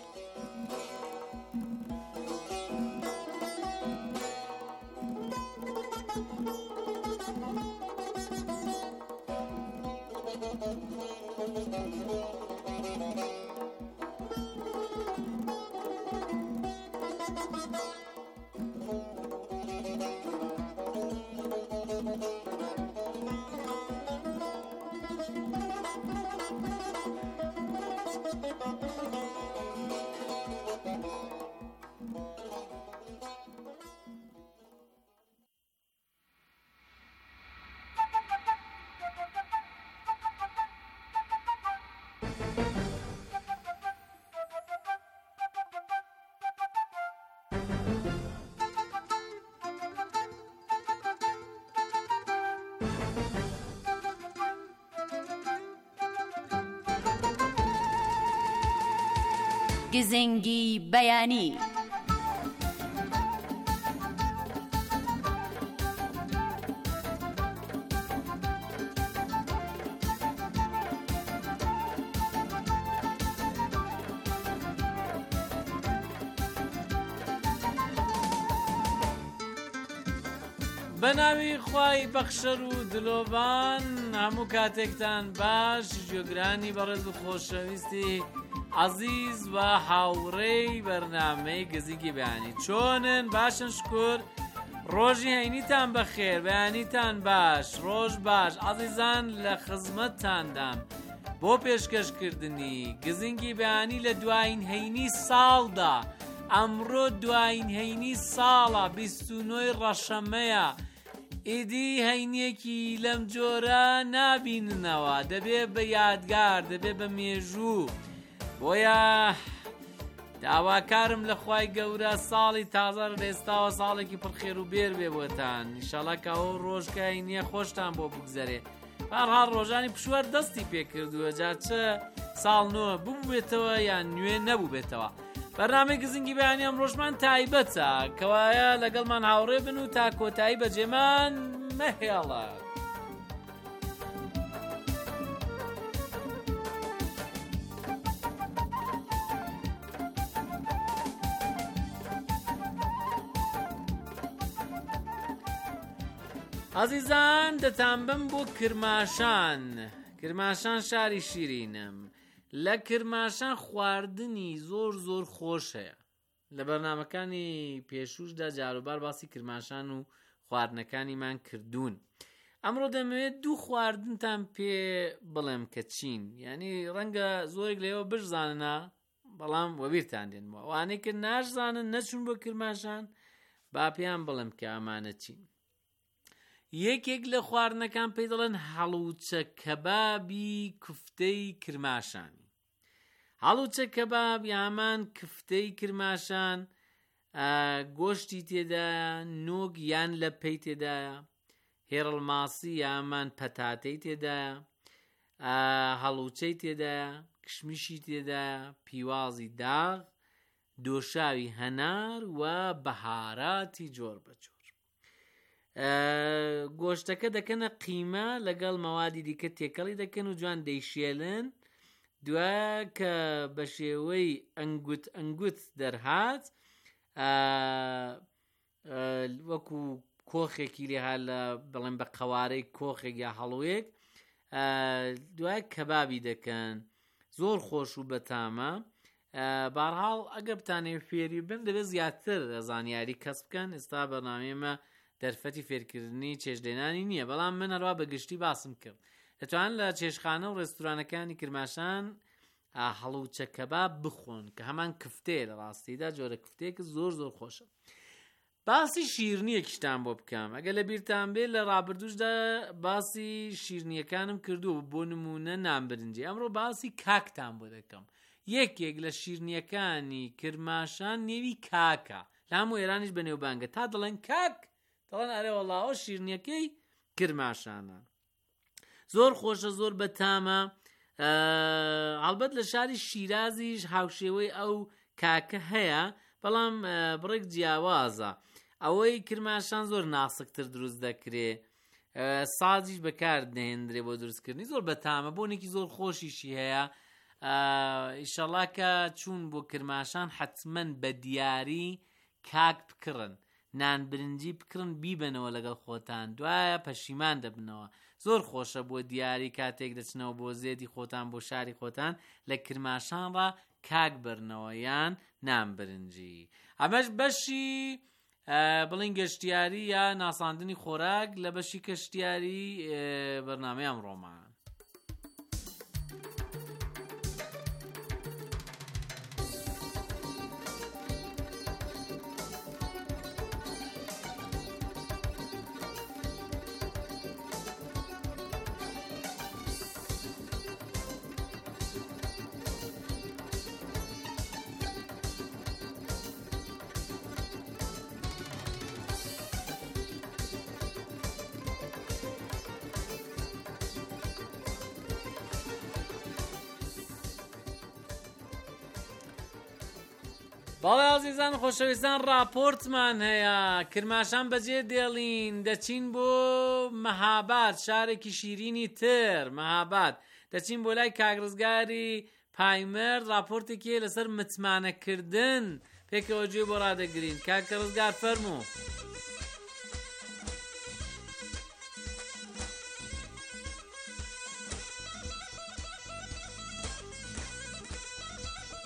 Speaker 1: گزنگی بەیانی.
Speaker 6: بەناوی خوای بەخشەر و دلۆبان هەموو کاتێکتان باش. گوێگرانی بەڕێز و خۆشەویستی عزیز و هاوڕێی بەرنامەی گزنگی بەیانی چۆنن؟ باشن شکر. ڕۆژی هەینیتان بەخێر، بەیانیتان باش، ڕۆژ باش. عەزیزان لە خزمەتتاندام بۆ پێشکەشکردنی گزنگی بەیانی لە دوایین هەینی ساڵدا. ئەمڕۆ دوایین هەینی ساڵە، 29 ڕەشەمەیە. ئیدی هەینیەکی لەم جۆرە نابیننەوە، دەبێ بە یادگار، دەبێ بە مێژوو. بۆیە داواکارم لە خوای گەورە ساڵی تازە ڕێستاوە ساڵێکی پڕخێر و بێر بێ بۆتان. ئینشەڵا کە ئەو ڕۆژکای نییە خۆشتان بۆ بگزەرێ. هەرحاڵ ڕۆژانی پشوەر دەستی پێکردووە، جا چه ساڵ نوێ بوو بێتەوە یان نوێ نەبوو بێتەوە. بەرنامەی گزنگی بەیانی ئەم ڕۆژمان تایبەتە، کەوایە لەگەڵمان هاوڕێ بن و تا کۆتایی بەجێمان مەهێڵە. عەزیزان دەتان بم بۆ کرماشان. کرماشان شاری شیرینم. لە کرماشان خواردنی زۆر زۆر خۆش هەیە. لە بەرنامەکانی پێشووشدا جاروبار باسی کرماشان و خواردنەکانیمان کردوون. ئەمڕۆ دەمەوێت دوو خواردنتان پێ بڵێم کە چین، یعنی ڕەنگە زۆرێک لەوە بشزاننا بەڵام وەبیرتان دێنمەوە. ئەوانەی کە ناشزانن نەچون بۆ کرماشان با پێیان بڵێم کە ئەمانە چین. یەکێک لە خواردنەکان پێی دەڵێن هەڵوچە کەبابی کوفتەی کرماشانی. هەڵوچە کەباب یامان کفتەی کرماشان، گۆشتی تێدایە، نۆگ یان لە پەی تێدایە، هێڕڵماسی یامان پەتاتەی تێدایە، هەڵوچەی تێدایە، کشمیشی تێدایە، پیوازی داغ، دۆشاوی هەنار و بەهاراتی جۆر بەجۆر. گۆشتەکە دەکەنە قیمە لەگەڵ مەوادی دیکە تێکەڵی دەکەن و جوان دەیشێلن. دوایە کە بە شێوەی ئەنگوت دەرهات، وەکو کۆخێکی لێها لە بڵێن بە قەوارەی کۆخێک یا هەڵوێک، دوای کەبابی دەکەن. زۆر خۆش و بەتامە. بەهەرحاڵ ئەگەر بتانێ فێری بن دەبێت زیاتر زانیاری کەسب بکەن. ئێستا بەرنامەیەمە دەرفەتی فێرکردنی چێژدێنانی نییە، بەڵام من هەروە بەگشتی باسم کرد. دەتوانن لە چێشخانە و ڕێستورانەکانی کرماشان هەڵوچە کەباب بخۆن کە هەمان کفتەیە، لە ڕاستیدا جۆرە کفتەیەکە زۆر زۆر خۆشە. باسی شیرنیەکیشتان بۆ بکەم. ئەگەر لە بیرتان بێت لە ڕابردووشدا باسی شیرنیەکانم کردووە، بۆ نمونە نانبرنجی. ئەمڕۆ باسی کاکتان بۆ دەکەم. یەکێک لە شیرنیەکانی کرماشان نێوی کاکە. لە هەموو ئێرانیش بە نێوبانگە تا دەڵێن کاک، دەڵێن ئەرێ وەڵاوە شیرنیەکەی کرماشانە. زۆر خۆشە، زۆر بەتامە. هەڵبەت لە شاری شیرازیش هاوشێوەی ئەو کاکە هەیە، بەڵام بڕێک جیاوازە. ئەوەی کرماشان زۆر ناسکتر دروست دەکرێ، سازیش بەکار دەهێنرێ بۆ دروستکردنی. زۆر بەتامە، بۆنێکی زۆر خۆشیشی هەیە. ئیشەڵا کە چوون بۆ کرماشان حتمەن بە دیاری کاک بکڕن، نان برنجی بکڕن، بیبنەوە لەگەڵ خۆتان، دوایە پەشیمان دەبنەوە. زۆر خۆشە بۆ دیاری کاتێک دەچنەوە بۆ زێدی خۆتان بۆ شاری خۆتان لە کرماشانڕا کاک بەرنەوە یان نان برنجی. ئەمەش بەشی بڵین گەشتیاری یا ناساندنی خۆراک لە بەشی کەشتیاری بەرنامەی ئەمڕۆمان. باڵێ عەزیزان خۆشەویستان، راپۆرتمان هەیە. کرماشان بەجێ دێڵین دەچین بۆ مەهاباد، شارێکی شیرینی تر. مەهاباد دەچین بۆ لای کاگڕزگاری پایمەرد. راپۆرتێکی لەسەر متمانەکردن پێکەوە گوێ بۆ ڕادەگرین. کاگڕزگار فەرموو.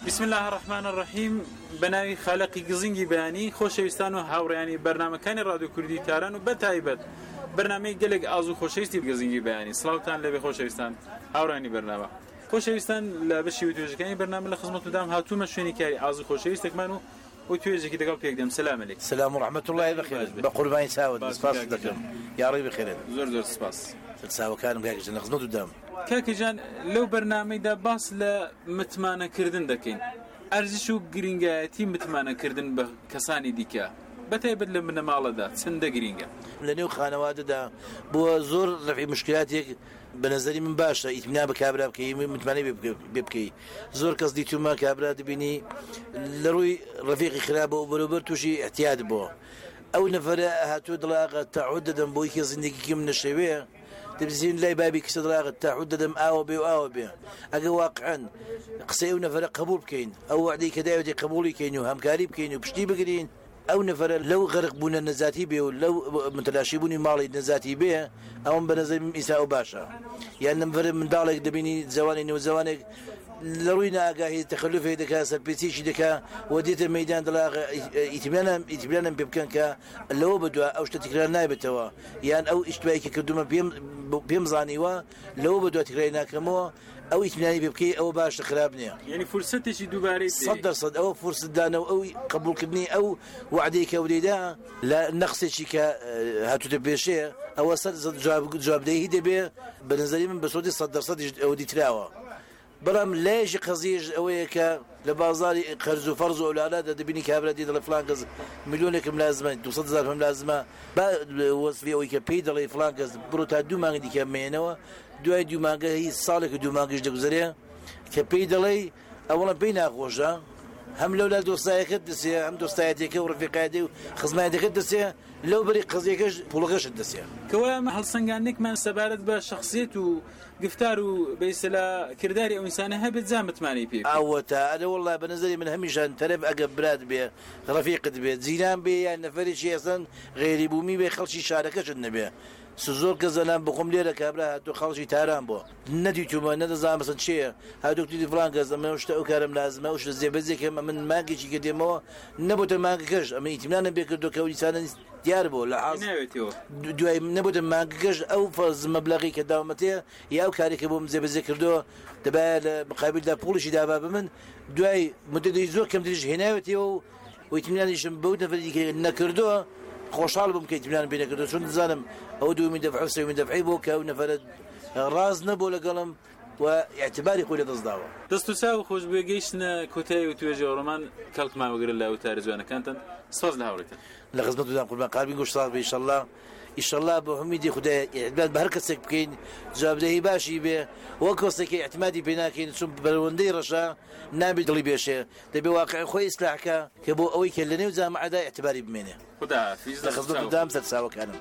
Speaker 7: بسم الله الرحمن الرحیم بەناوی خالقی گزینگی بەیانی خۆشەویستان و هاوڕێیانی بەرنامەکانی ڕادیۆ کوردی تاران و بەتایبەت بەرنامەی گەلێک ئازوو خۆشەویستی گزینگی بەیانی سڵاوتان لەبێ خۆشەویستان هاوڕێیانی بەرنامە خۆشەویستان لە بەشی توێژەکانی بەرنامە لە خزمەتتان هاتوومە شوێنی کاری ئازوو خۆشەویستێکمان و توێژێکی لەگەڵ پێک دەم سلام عەلەیکم.
Speaker 8: سلام و ڕەحمەت الله بەخێر بە قوربانی چاوت سپاس دەکەم یا ڕێی بخێرن
Speaker 7: زۆر سپاس
Speaker 8: چاوەکانم کاکەجان لە خزمەت دەم.
Speaker 7: کاکەجان لەو بەرنامەیدا باس لە متمانەکردن دەکەین ئەرزش و گرنگایەتی متمانەکردن بە کەسانی دیکە بەتایبەت لە منەماڵەدا چەندە گرینگە
Speaker 8: لە نێو خانەوادەدا بووە زۆر ڕەفی مشکلاتێک بە نەزەری من باشە ئیتمنا بە کابرا بکەی متمانەی بێ بکەی زۆر کەس دیتومە کابرا دەبینی لە ڕووی ڕەفیقی خراپە و بەروبەر تووشی احتیاط بووە ئەو نەفەرە هاتووە دڵاقە تەعود دەدەم بۆ یەکێ زیندگیکی من نەشەوەیە دەبزین لای بابی کەسە دڵاقە تەعود دەدەم ئاوە بێ و ئاوە بێ ئەگە واقعەن قسەی ئەو نەفەرە قبول بکەین ئەو وعدەی کە داوێتی قبولی بکەین و هەمکاری بکەین و پشتی بگرین ئەو نەفەرە لەو غەرق بوونە نەزاتی بێ و لەو متلاشی بوونی ماڵی نەزاتی بێ ئەوم بە نەزەرم ئیسا و باشە یان نەفەرە منداڵێک دەبینی جوانی نێوجوانێک لە ڕووی ناگاهی تەخەلوفێک دەکا سەرپێچێکی دەکا و دێتە مەیدان دڵاغ ئیتمانم پێ بکەن کە لەوە بەدووە ئەو شتە تکرار نایبێتەوە یان ئەو ئیشتبایی کە کردومە پێم زانیوە لەوە بەدووە تکراری ناکەمەوە ئەو ئیتمانی پێ بکەی ئەوە باشە خراپ نییە
Speaker 7: یعنی فرسەتێکی دووبارەی
Speaker 8: 100% ئەوە فرسەتدانەوە ئەو قبولکردنی ئەو وعدەی کە ودەیدا لە نەقسێکی کە هاتووتە پێشەیە ئەوە جوابدەهی دەبێ بە نەزەری من بە سۆدی 100% ئەوە دیتراوە بەڵام لایشی قەزیش ئەوەیە کە لە بازاری قەرز و فەرز و ئەولادە دەبینی کابرا دی دەڵێ فلان کەس میلیۆنێکم لازمە 200,000 هم لازمە با وەسفی ئەوەی کە پێی دەڵێ فلان کەس بڕۆ تا 2 مانگی دیکە مێنەوە دوای 2 مانگە هیچ ساڵێک و 2 مانگیش دەگوزارێ کە پێی دەڵێ ئەوڵە پێی ناخۆشە هەم لەولا دۆستایەکەت دەسێ هەم دۆستایەتێکە و ڕفیقایەتی و خزمایەتەکەت دەسێ لەو بەری قەزیەکەش پوڵەکەشت دەسێ
Speaker 7: کەوە هەڵسەنگانێکمان سەبارەت بە شخصیت و گفتار و بەیسەلا کردداری ئەو ئینسانە هەبێت زانمتمانی پێ
Speaker 8: ئاوەتە ئەرە وڵا بە نەزەری من هەمیشان تەرەف ئەگە برات بێ ڕەفیقت بێت زیران بێ یان نەفەرێکی ئەسەن غێری بوومی بێ خەڵکی شارەکەشت نەبێ زۆر کە زەلام بخۆم لێرە کابرا هاتو خەڵکی تاران بۆ نەدیتومە نەدەزانم بەسەن چییە هادوکتی فلان کەس ئەمە شتە ئەو کارم لازمە و شتە زێبەجێکم من مانگێکی کە دێمەوە نەبووتە مانگەکەش ئەمە ئیتمنانم پێ کردو کە ئینسانە دیار بۆ لە حاز دوای نەبووتە مانگەکەش ئەو فەرز مەبلەغی کە داومەتەیە یا ئەو کارێکە بۆم جێبەجێ کردووە دەبایە لە مقابلدا پوڵشی دابا بە من دوای مدەی زۆر کەم دریش هێناوێتەوە و ئیتمنانیشم بەو نەفەری کە نەکردووە خۆشحاڵ بم کە ئیتمنان پێ نەکردووە چون دەزانم ئەو دومی دەفع سەومی دەفعی بۆ کە ئەو نەفەرە ڕاز نەبوو لەگەڵم و اعتباری خۆی لە دەستداوە
Speaker 7: دەست و چاو خۆش بێگەیشتنە کۆتایی و توێژی ئەوڕۆمان کەڵکمان وەگرە لە وتارە جوانەکانتان سپاس لە هاوڕێتان
Speaker 8: لە خزمەتتان قوربان قالبین گۆشت ساڵ بێ ئیشەڵڵا بە هەمیدی خودای ئیعتماد بە هەر کەسێک بکەین جوابدەهی باشی بێ وەک کەسێکی ئیعتمادی پێ ناکەین چون بەرەوەندەی ڕەشە نابێت دڵی بێشێ دەبێ واقعی خۆی ئیسلاحکە کە بۆ ئەوەی کە لە نێو جامعەدا ئیعتباری بمێنێ
Speaker 7: خوداحافیز
Speaker 8: لە خزمەتتان سەرچاوەکانم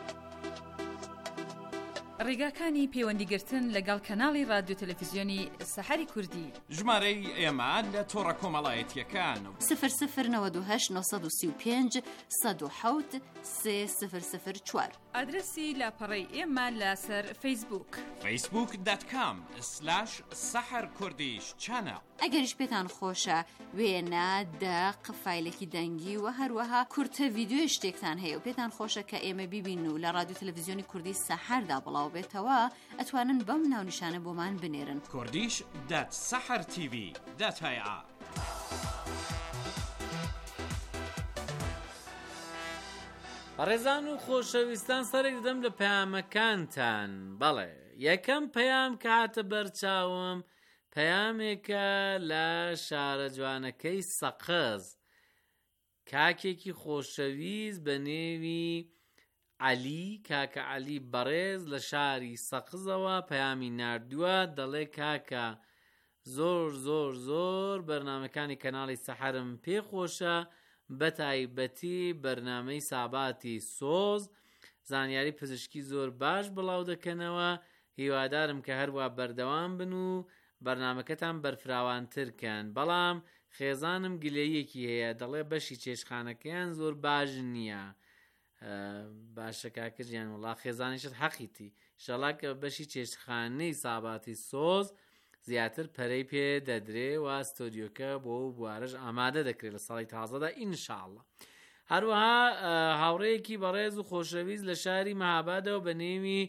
Speaker 9: ڕێگاکانی پەیوەندیگرتن لەگەڵ کەناڵی رادیۆ تەلەڤیزیۆنی سەحەری کوردی
Speaker 4: ژمارەی ئێمە لە تۆڕە کۆمەڵایەتیەکان
Speaker 3: 009235 107 3004
Speaker 9: ئادرسی لاپەڕەی ئێمە لەسەر فەیسبووک
Speaker 4: facebook.com/saharkurdish
Speaker 3: ئەگەریش پێتان خۆشە وێنە دەق فایلێکی دەنگی و هەروەها کورتە ڤیدیۆ شتێکتان هەیە و پێتان خۆشە کە ئێمە بیبین و لە رادیۆ تەلەڤیزیۆنی کوردی سەحەردا بڵاو بێتەوە ئەتوانن بەم ناونیشانە بۆمان بنێرن
Speaker 4: kurdish.sahartv.ir
Speaker 6: ڕێزان و خۆشەویستان سەرێک دەم لە پەیامەکانتان بەڵێ یەکەم پەیام کە هاتە بەرچاوم پەیامێکە لە شارە جوانەکەی سەقز کاکێکی خۆشەویست بە نێوی عەلی کاکە عەلی بەڕێز لە شاری سەقزەوە پەیامی ناردووە دەڵێ کاکە زۆر بەرنامەکانی کەناڵی سەحەرم پێ خۆشە بەتایبەتی بەرنامەی ساباتی سۆز زانیاری پزیشکی زۆر باش بڵاو دەکەنەوە هیوادارم کە هەروە بەردەوام بن و بەرنامەکەتان بەرفراوانترکەن بەڵام خێزانم گلەیەکی هەیە دەڵێ بەشی چێشخانەکەیان زۆر باش نییە باشە کاکەجیان وڵا خێزانیشت حەقیتی شەڵا کە بەشی چێشخانەی ساباتی سۆز زیاتر پەرەی پێ دەدرێ و ستۆدیۆکە بۆ بوارەش ئامادە دەکرێت لە ساڵی تازەدا ئینشاءڵڵا. هەروەها هاوڕەیەکی بەڕێز و خۆشەویست لە شاری مەهابادەوە بە نێوی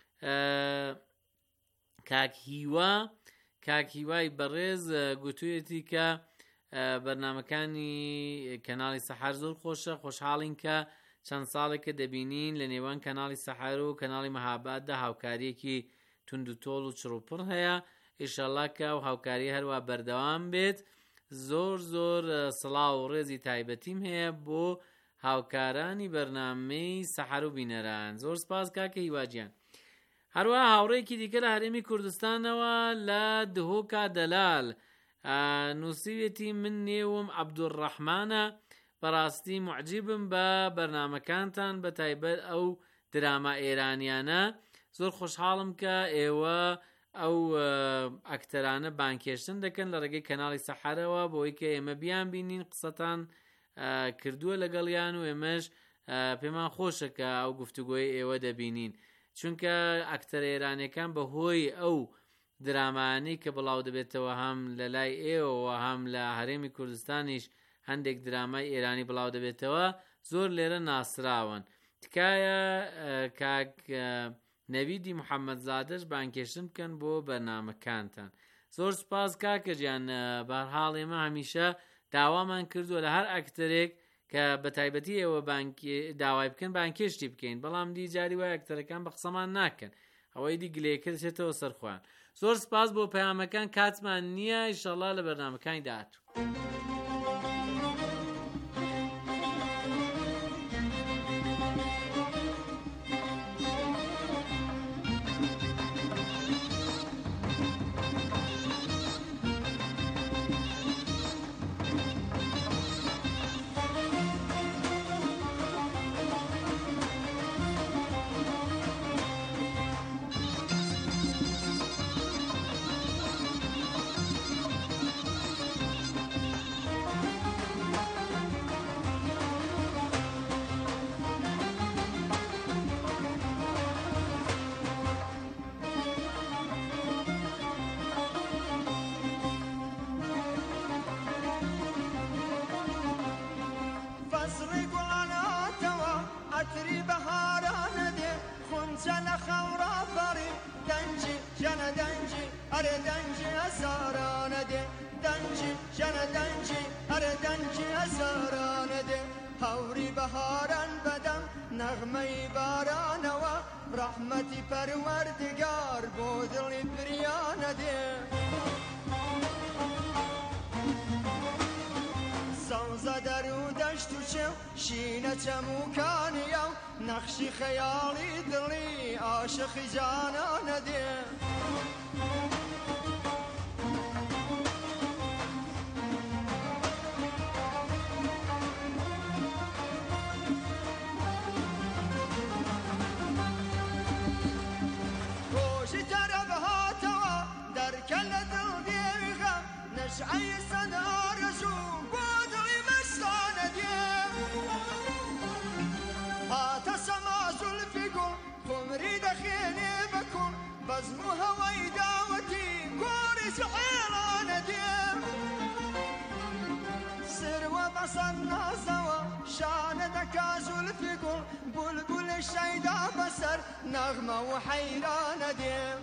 Speaker 6: کاک هیوای بەڕێز گوتوویەتی کە بەرنامەکانی کەناڵی سەحار زۆر خۆشە، خۆشحاڵین کە چەند ساڵێکە دەبینین لە نێوان کەناڵی سەحار و کەناڵی مەهاباددا هاوکاریەکی تونند و تۆڵ و چڕوپڕ هەیە. ئیشەڵڵا کە و هاوکاری هەروە بەردەوام بێت. زۆر سڵاو و ڕێزی تایبەتیم هەیە بۆ هاوکارانی بەرنامەی سەحار و بینەران. زۆر سپاس کاکە هیواجیان. هەروەها هاوڕێکی دیکە لە هەرێمی کوردستانەوە لە دهۆکا دەلال نووسیوێتی من نێوم عەبدوڕەحمانە، بەڕاستی معجبم بە بەرنامەکانتان بە تایبەت ئەو دراما ئێرانیانە. زۆر خۆشحاڵم کە ئێوە ئەو ئەکتەرانە بانکێشتن دەکەن لە ڕێگەی کەناڵی سەحارەوە بۆی کە ئێمە بیان بینین قسەتان کردووە لەگەڵیان و ئێمەش پێمان خۆشە کە ئەو گفتوگۆی ئێوە دەبینین، چونکە ئەکتەر ئێرانیەکان بەهۆی ئەو درامانەی کە بڵاو دەبێتەوە هەم لە لای ئێوە هەم لە هەرێمی کوردستانیش هەندێک درامای ئێرانی بڵاو دەبێتەوە زۆر لێرە ناسراون. تکایە کاک نەویدی محەممەدزادەش بانکێشتن بکەن بۆ بەرنامەکانتان. زۆر سپاس کاکە گیان. بەهەرحاڵ ئێمە هەمیشە داوامان کردووە لە هەر ئەکتەرێک کە بە تایبەتی ئێوە داوای بکەن بانکێشتی بکەین، بەڵام دی جاری وای ئەکتەرەکان بە قسەمان ناکەن، ئەوەی دی گلەیەکە دەچێتەوە سەرخۆیان. زۆر سپاس بۆ پەیامەکان، کاتمان نییە، ئیشەڵڵا لە بەرنامەکانی داهاتوو.
Speaker 10: هەوری بەهاران بەدەم نەغمەی بارانەوە ڕەحمەتی پەروەردگار بۆ دڵی بریانە دێ سەوزە دەر و دەشت و چێو شینە چەموکانیە و نەخشی خەیاڵی دڵی عاشقی جانانە دێ نشعي صدار رجوم بودعي مشتانة ديم هاتا سما زلفي قول خمري دخيني بكون بزمو هواي داوتي قوري سحيرانة ديم سر وبصر نازوا شان دكا زلفي قول بلبل الشيدا بسر نغمة وحيرانة ديم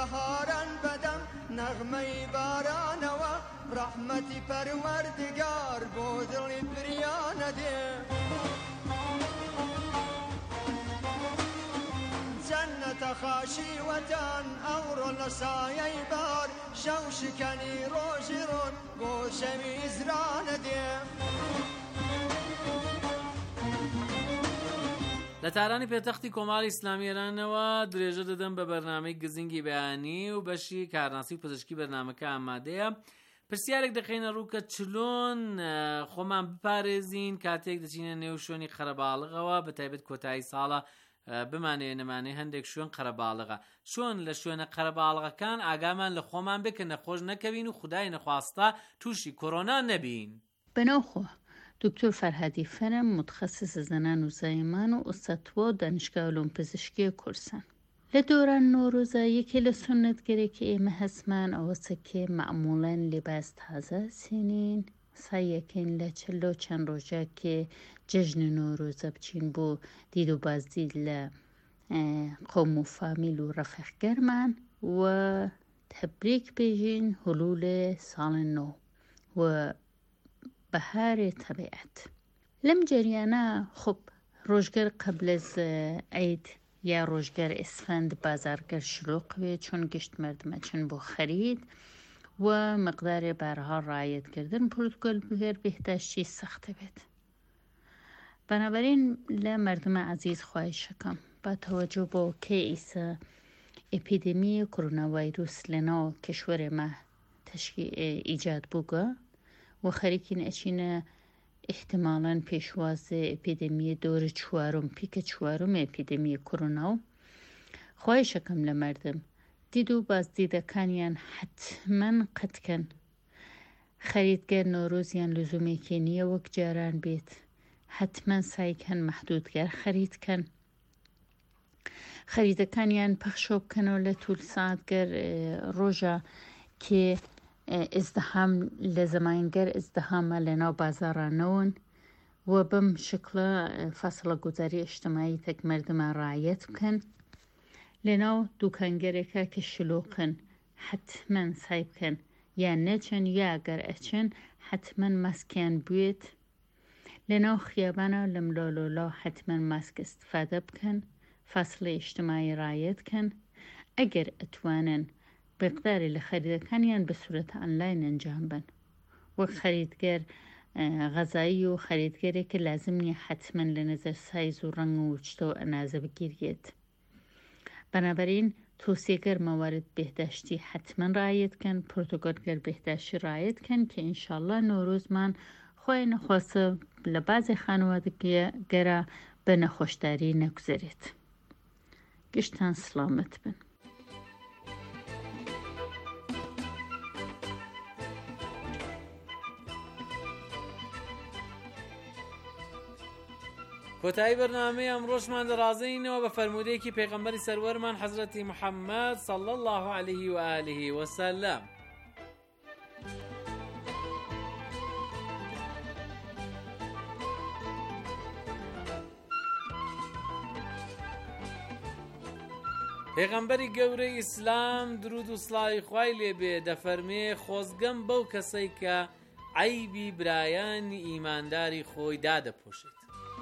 Speaker 10: بهاران بدم نغمه بارانوا رحمتی پروردگار بودلی بریان ده جنة خاشي وتان أور لصايا بار شوشكني روجرون بوشمي زران دي
Speaker 6: لە تارانی پێتەختی کۆماری ئیسلامی ئێرانەوە درێژە دەدەن بە بەرنامەی گزینگی بەیانی و بەشی کارناسی و پزیشکی بەرنامەکە ئامادەیە. پرسیارێک دەکەینە ڕووکە چلۆن خۆمان بپارێزین کاتێک دەچینە نێو شوێنی قەرەباڵغەوە بەتایبەت کۆتایی ساڵە بمانێ نەمانێ هەندێک شوێن قەرەباڵغە چۆن لە شوێنە قەرەباڵغەکان ئاگامان لە خۆمان بکە نەخۆش نەکەوین و خودای نەخواستا تووشی کۆرۆنا نەبین.
Speaker 11: بەناوخۆ دکتۆر فەرهادی فەرم متخصص زەنان و زایمان و ئوستاتوە دانشگا علوم پزیشکی کورسان. لە دۆران نۆرۆزە یەکێ لە سونەتگەرێکی ئێمە هەسمان ئەوەسە کێ مەعموڵەن لێباس تازە سێنین سایەکەین لە چلۆ چەند ڕۆژە کێ جەژنە نۆرۆزە بچین بۆ دید و بازدید لە قۆم و فامیل و ڕەفیقگەرمان و تەبریک بێژین هەلوولێ ساڵی نۆ و بەهارێ تەبیعەت. لەم جەریانە خۆب ڕۆژگەر قبل از عید یا ڕۆژگەر ئێسفەند بازارگەر شلۆقوێ چۆن گشت مردمە چن بۆ خەرید و مقدارێ بارها ڕایەتکردن پروتۆکۆل بگەر بێهداشتی سەختە بێت. بەنابەرین لە مردمە عەزیز خواهشەکەم با تەوەجۆ بۆ کەیسە ئێپیدەمی کۆرۆنا ڤایرۆس لەناو کشوەرێمە ئیجاد بووگە و خەریکین ئەچینە احتمالاً پێشوازە ئێپیدەمیە دۆرە چوارم پیکە چوارم ئێپیدەمیە کۆرۆنا و خواهشەکەم لە مردم دید و بازدیدەکانیان حتمەن قەتکەن. خەریدگەر نۆرۆزیان لزومێکی نییە وەک جاران بێت. حتمەن سایکەن مەحدودگەر خەریدکەن. خەریدەکانیان پەخشۆ بکەنەوە لە توول ساعتگەر ڕۆژە کێ ئێزدەهام لە زەمانگەر ئێزدەهامە لەناو بازاڕانەوەن و بەم شکلە فاصلە گوزاری ئیجتیماعی تەک مردمە ڕایەت بکەن. لەناو دوکانگەرێکە کە شلۆقن حتمەن سای بکەن یان نەچن یا ئەگەر ئەچن حتمەن ماسکیان بوێت. لەناو خیابانە لە ملۆلۆلا حتمەن ماسک استفادە بکەن. فاصلە ئیجتیماعی ڕایەت بکەن. ئەگەر ئەتوانن بەقداری لە خەریدەکانیان بە سوورەتە ئۆنلاین ئەنجام بن. وەک خەریدگەر غەزایی و خەریدگەرێکە لازم نییە حتمەن لە نەزەر سایز و ڕەنگ و وچتەوە ئەنازە بگیرێت. بەنابەرین تۆسیەگەر مەوارد بێهداشتی حتمەن ڕایەتکەن پرۆتۆکۆلگەر بێهداشتی ڕایەتکەن کە ئینشاءڵڵا نۆرۆزمان خۆی نەخواستە لە بازی خانوادەگەرە بە نەخۆشداری نەگوزارێت. گشتان سڵامەت بن.
Speaker 6: کۆتایی بەرنامەی ئەمڕۆژمان دەڕازەینەوە بە فەرمودەیەکی پێغەمبەری سەروەرمان حەزرەتی محەممەد صلی الله عليه و آله وسلم. پێغەمبەری گەورەی ئیسلام درود و سڵاوی خوای لێبێ دەفەرمێ خۆزگەم بەو کەسەی کە عەیبی برایانی ئیمانداری خۆی دادەپۆشێت.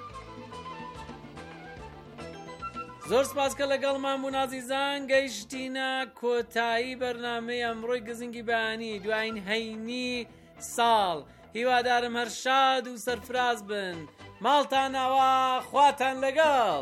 Speaker 6: زۆر سپاس کە لەگەڵمان بوون ئازیزان. گەیشتینە کۆتایی بەرنامەی ئەمڕۆی گزینگی بەیانی دوایین هەینی ساڵ. هیوادارم هەر شاد و سەرفراز بن. ماڵتان ئاوا خواتان لەگەڵ.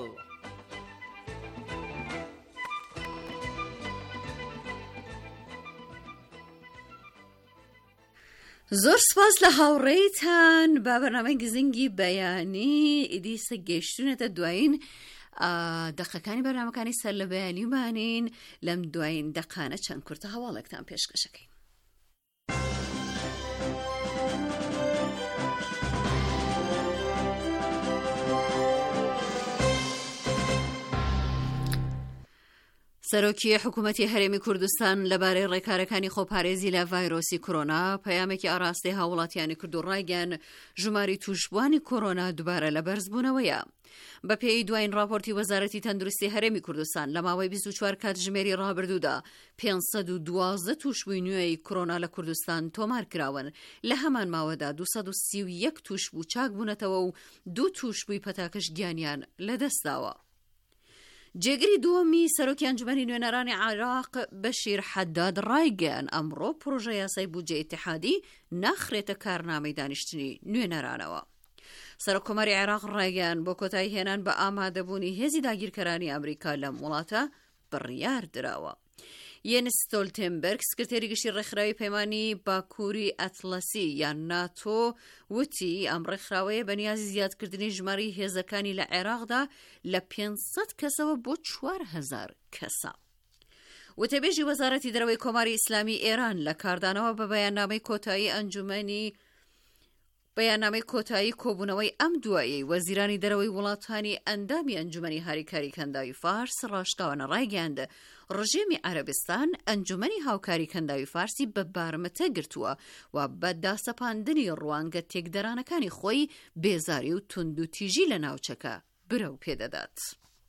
Speaker 3: زۆر سپاس لە هاوڕێیتان با بەرنامەی گزینگی بەیانی ئیدیسە گەیشتونەتە دوایین دەقەکانی بەرنامەکانی سەر لە بەیانیمانین. لەم دوایین دەقانە چەند کورتە هەواڵێکتان پێشکەشەکەین. سەرۆکی حکوومەتی هەرێمی کوردستان لەبارەی ڕێکارەکانی خۆپارێزی لە ڤایرۆسی کۆرۆنا پەیامێکی ئاڕاستەی هاوڵاتیانی کرد و ڕایگەیان ژماری توشبوانی کۆرۆنا دووبارە لە بەرزبوونەوەیە. بە پێی دوایین راپۆرتی وەزارەتی تەندروستی هەرێمی کوردستان لە ماوەی 24 کاتژمێری ڕابردوودا 512 توشبووی نوێی کۆرۆنا لە کوردستان تۆمار کراون. لە هەمان ماوەدا 231 توشبوو چاک بوونەتەوە و 2 توشبووی پەتاکەش گیانیان لەدەستداوە. جێگری دووەمی سەرۆکی ئەنجومەنی نوێنەرانی عێراق بەشیر حەداد ڕایگەیان ئەمڕۆ پڕۆژە یاسای بودجێ ئیتیحادی ناخرێتە کارنامەی دانیشتنی نوێنەرانەوە. سەرۆکۆمەری عێراق ڕایگەیان بۆ کۆتایی هێنان بە ئامادەبوونی هێزی داگیرکەرانی ئەمریکا لەم وڵاتە بڕیار درراوە. یەنس ستۆلتێنبەرگ سکرتێری گشتی ڕێکخراوی پەیمانی باکووری ئەتلەسی یان ناتۆ وتی ئەم ڕێکخراوەیە بەنیازی زیادکردنی ژماری هێزەکانی لە عێراقدا لە 500 کەسەوە بۆ 4000 کەسە. وتەبێژی وەزارەتی دەرەوەی کۆماری ئیسلامی ئێران لە کاردانەوە بە بەیاننامەی کۆتایی ئەنجومەنی بەیاننامەی کۆتایی کۆبوونەوەی ئەم دوایەی وەزیرانی دەرەوەی وڵاتانی ئەندامی ئەنجومەنی هاریکاری کەنداوی فارس ڕاشکاوانە ڕایگەیاند ڕژێمی عەرەبستان ئەنجومەنی هاوکاری کەنداوی فارسی بە بارمەتە گرتووە و بە داسەپاندنی ڕوانگە تێکدەرانەکانی خۆی بێزاری و تند و تیژی لە ناوچەکە برە و پێدەدات.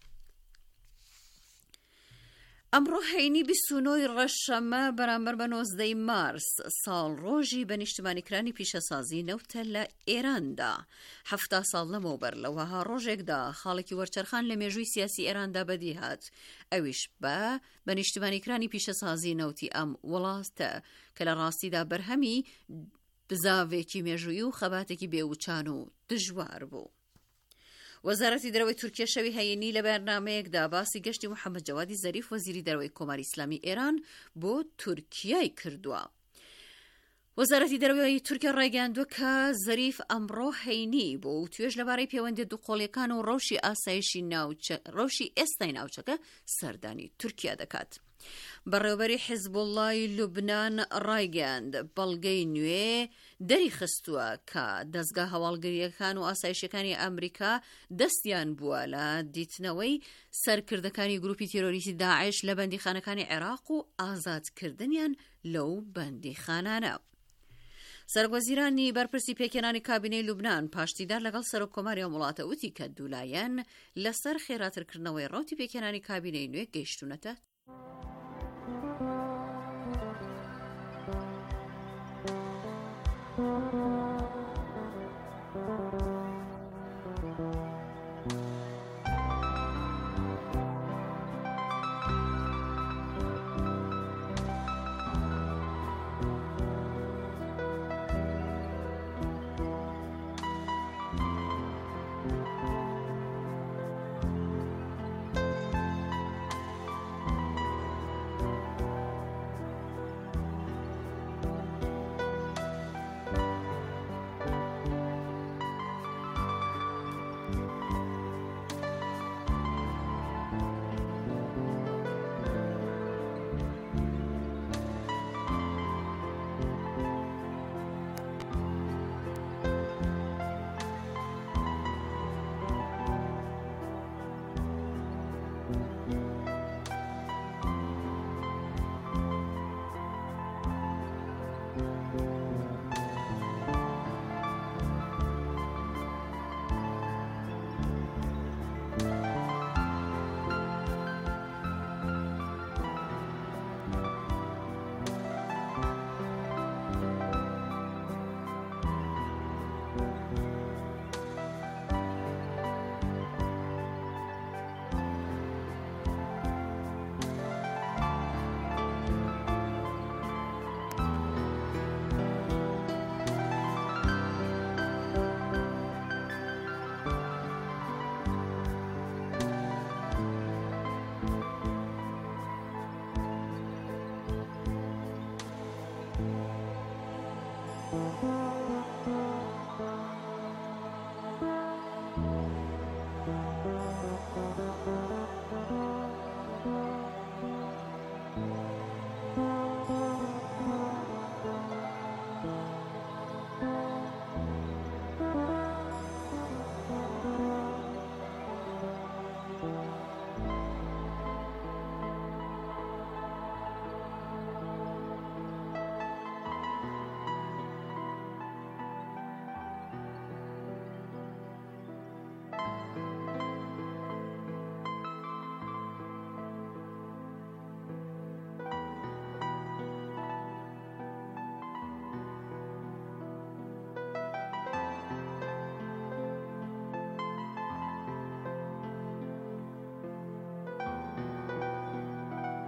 Speaker 3: ئەمڕۆ هەینی 29 ڕەشەمە بەرامبەر بە 19 مارس ساڵ ڕۆژی بە نیشتمانیکرانی پیشەسازی نەوتە لە ئێراندا. 70 ساڵ لەمەوبەر لەوەها ڕۆژێکدا خاڵێکی وەرچەرخان لە مێژووی سیاسی ئێراندا بەدی هات. ئەویش بە نیشتمانیکرانی پیشەسازی نەوتی ئەم وڵاتە کە لە ڕاستیدا بەرهەمی بزاوێکی مێژووی و خەباتێکی بێوچان و دژوار بوو. وەزارەتی دەرەوەی تورکیا شەوی هەینی لە بەرنامەیەکدا باسی گەشتی محەممەد جەوادی زەریف وەزیری دەرەوەی کۆماری ئیسلامی ئێران بۆ تورکیای کردووە. وەزارەتی دەرەوەی تورکیا ڕایگەیاندووە کە زەریف ئەمڕۆ هەینی بۆ توێژ لەبارەی پەیوەندی دووقۆڵیەکان و ڕەوشی ئاسایشی ڕەوشی ئێستای ناوچەکە سەردانی تورکیا دەکات. بەڕێوەبەری حیزبوڵڵای لوبنان ڕایگەیاند بەڵگەی نوێ دەری خستووە کە دەستگا هەواڵگریەکان و ئاسایشەکانی ئەمریکا دەستیان بووە لە دیتنەوەی سەرکردەکانی گروپی تیرۆریستی داعش لە بەندیخانەکانی عێراق و ئازادکردنیان لەو بەندیخانانە. سەرۆکوەزیرانی بەرپرسی پێکێنانی کابینەی لوبنان پاشتیدار لەگەڵ سەرۆکۆماری ئەم وڵاتە وتی کە دوولایەن لەسەر خێراترکردنەوەی ڕەوتی پێکێنانی کابینەی نوێ گەیشتونەتە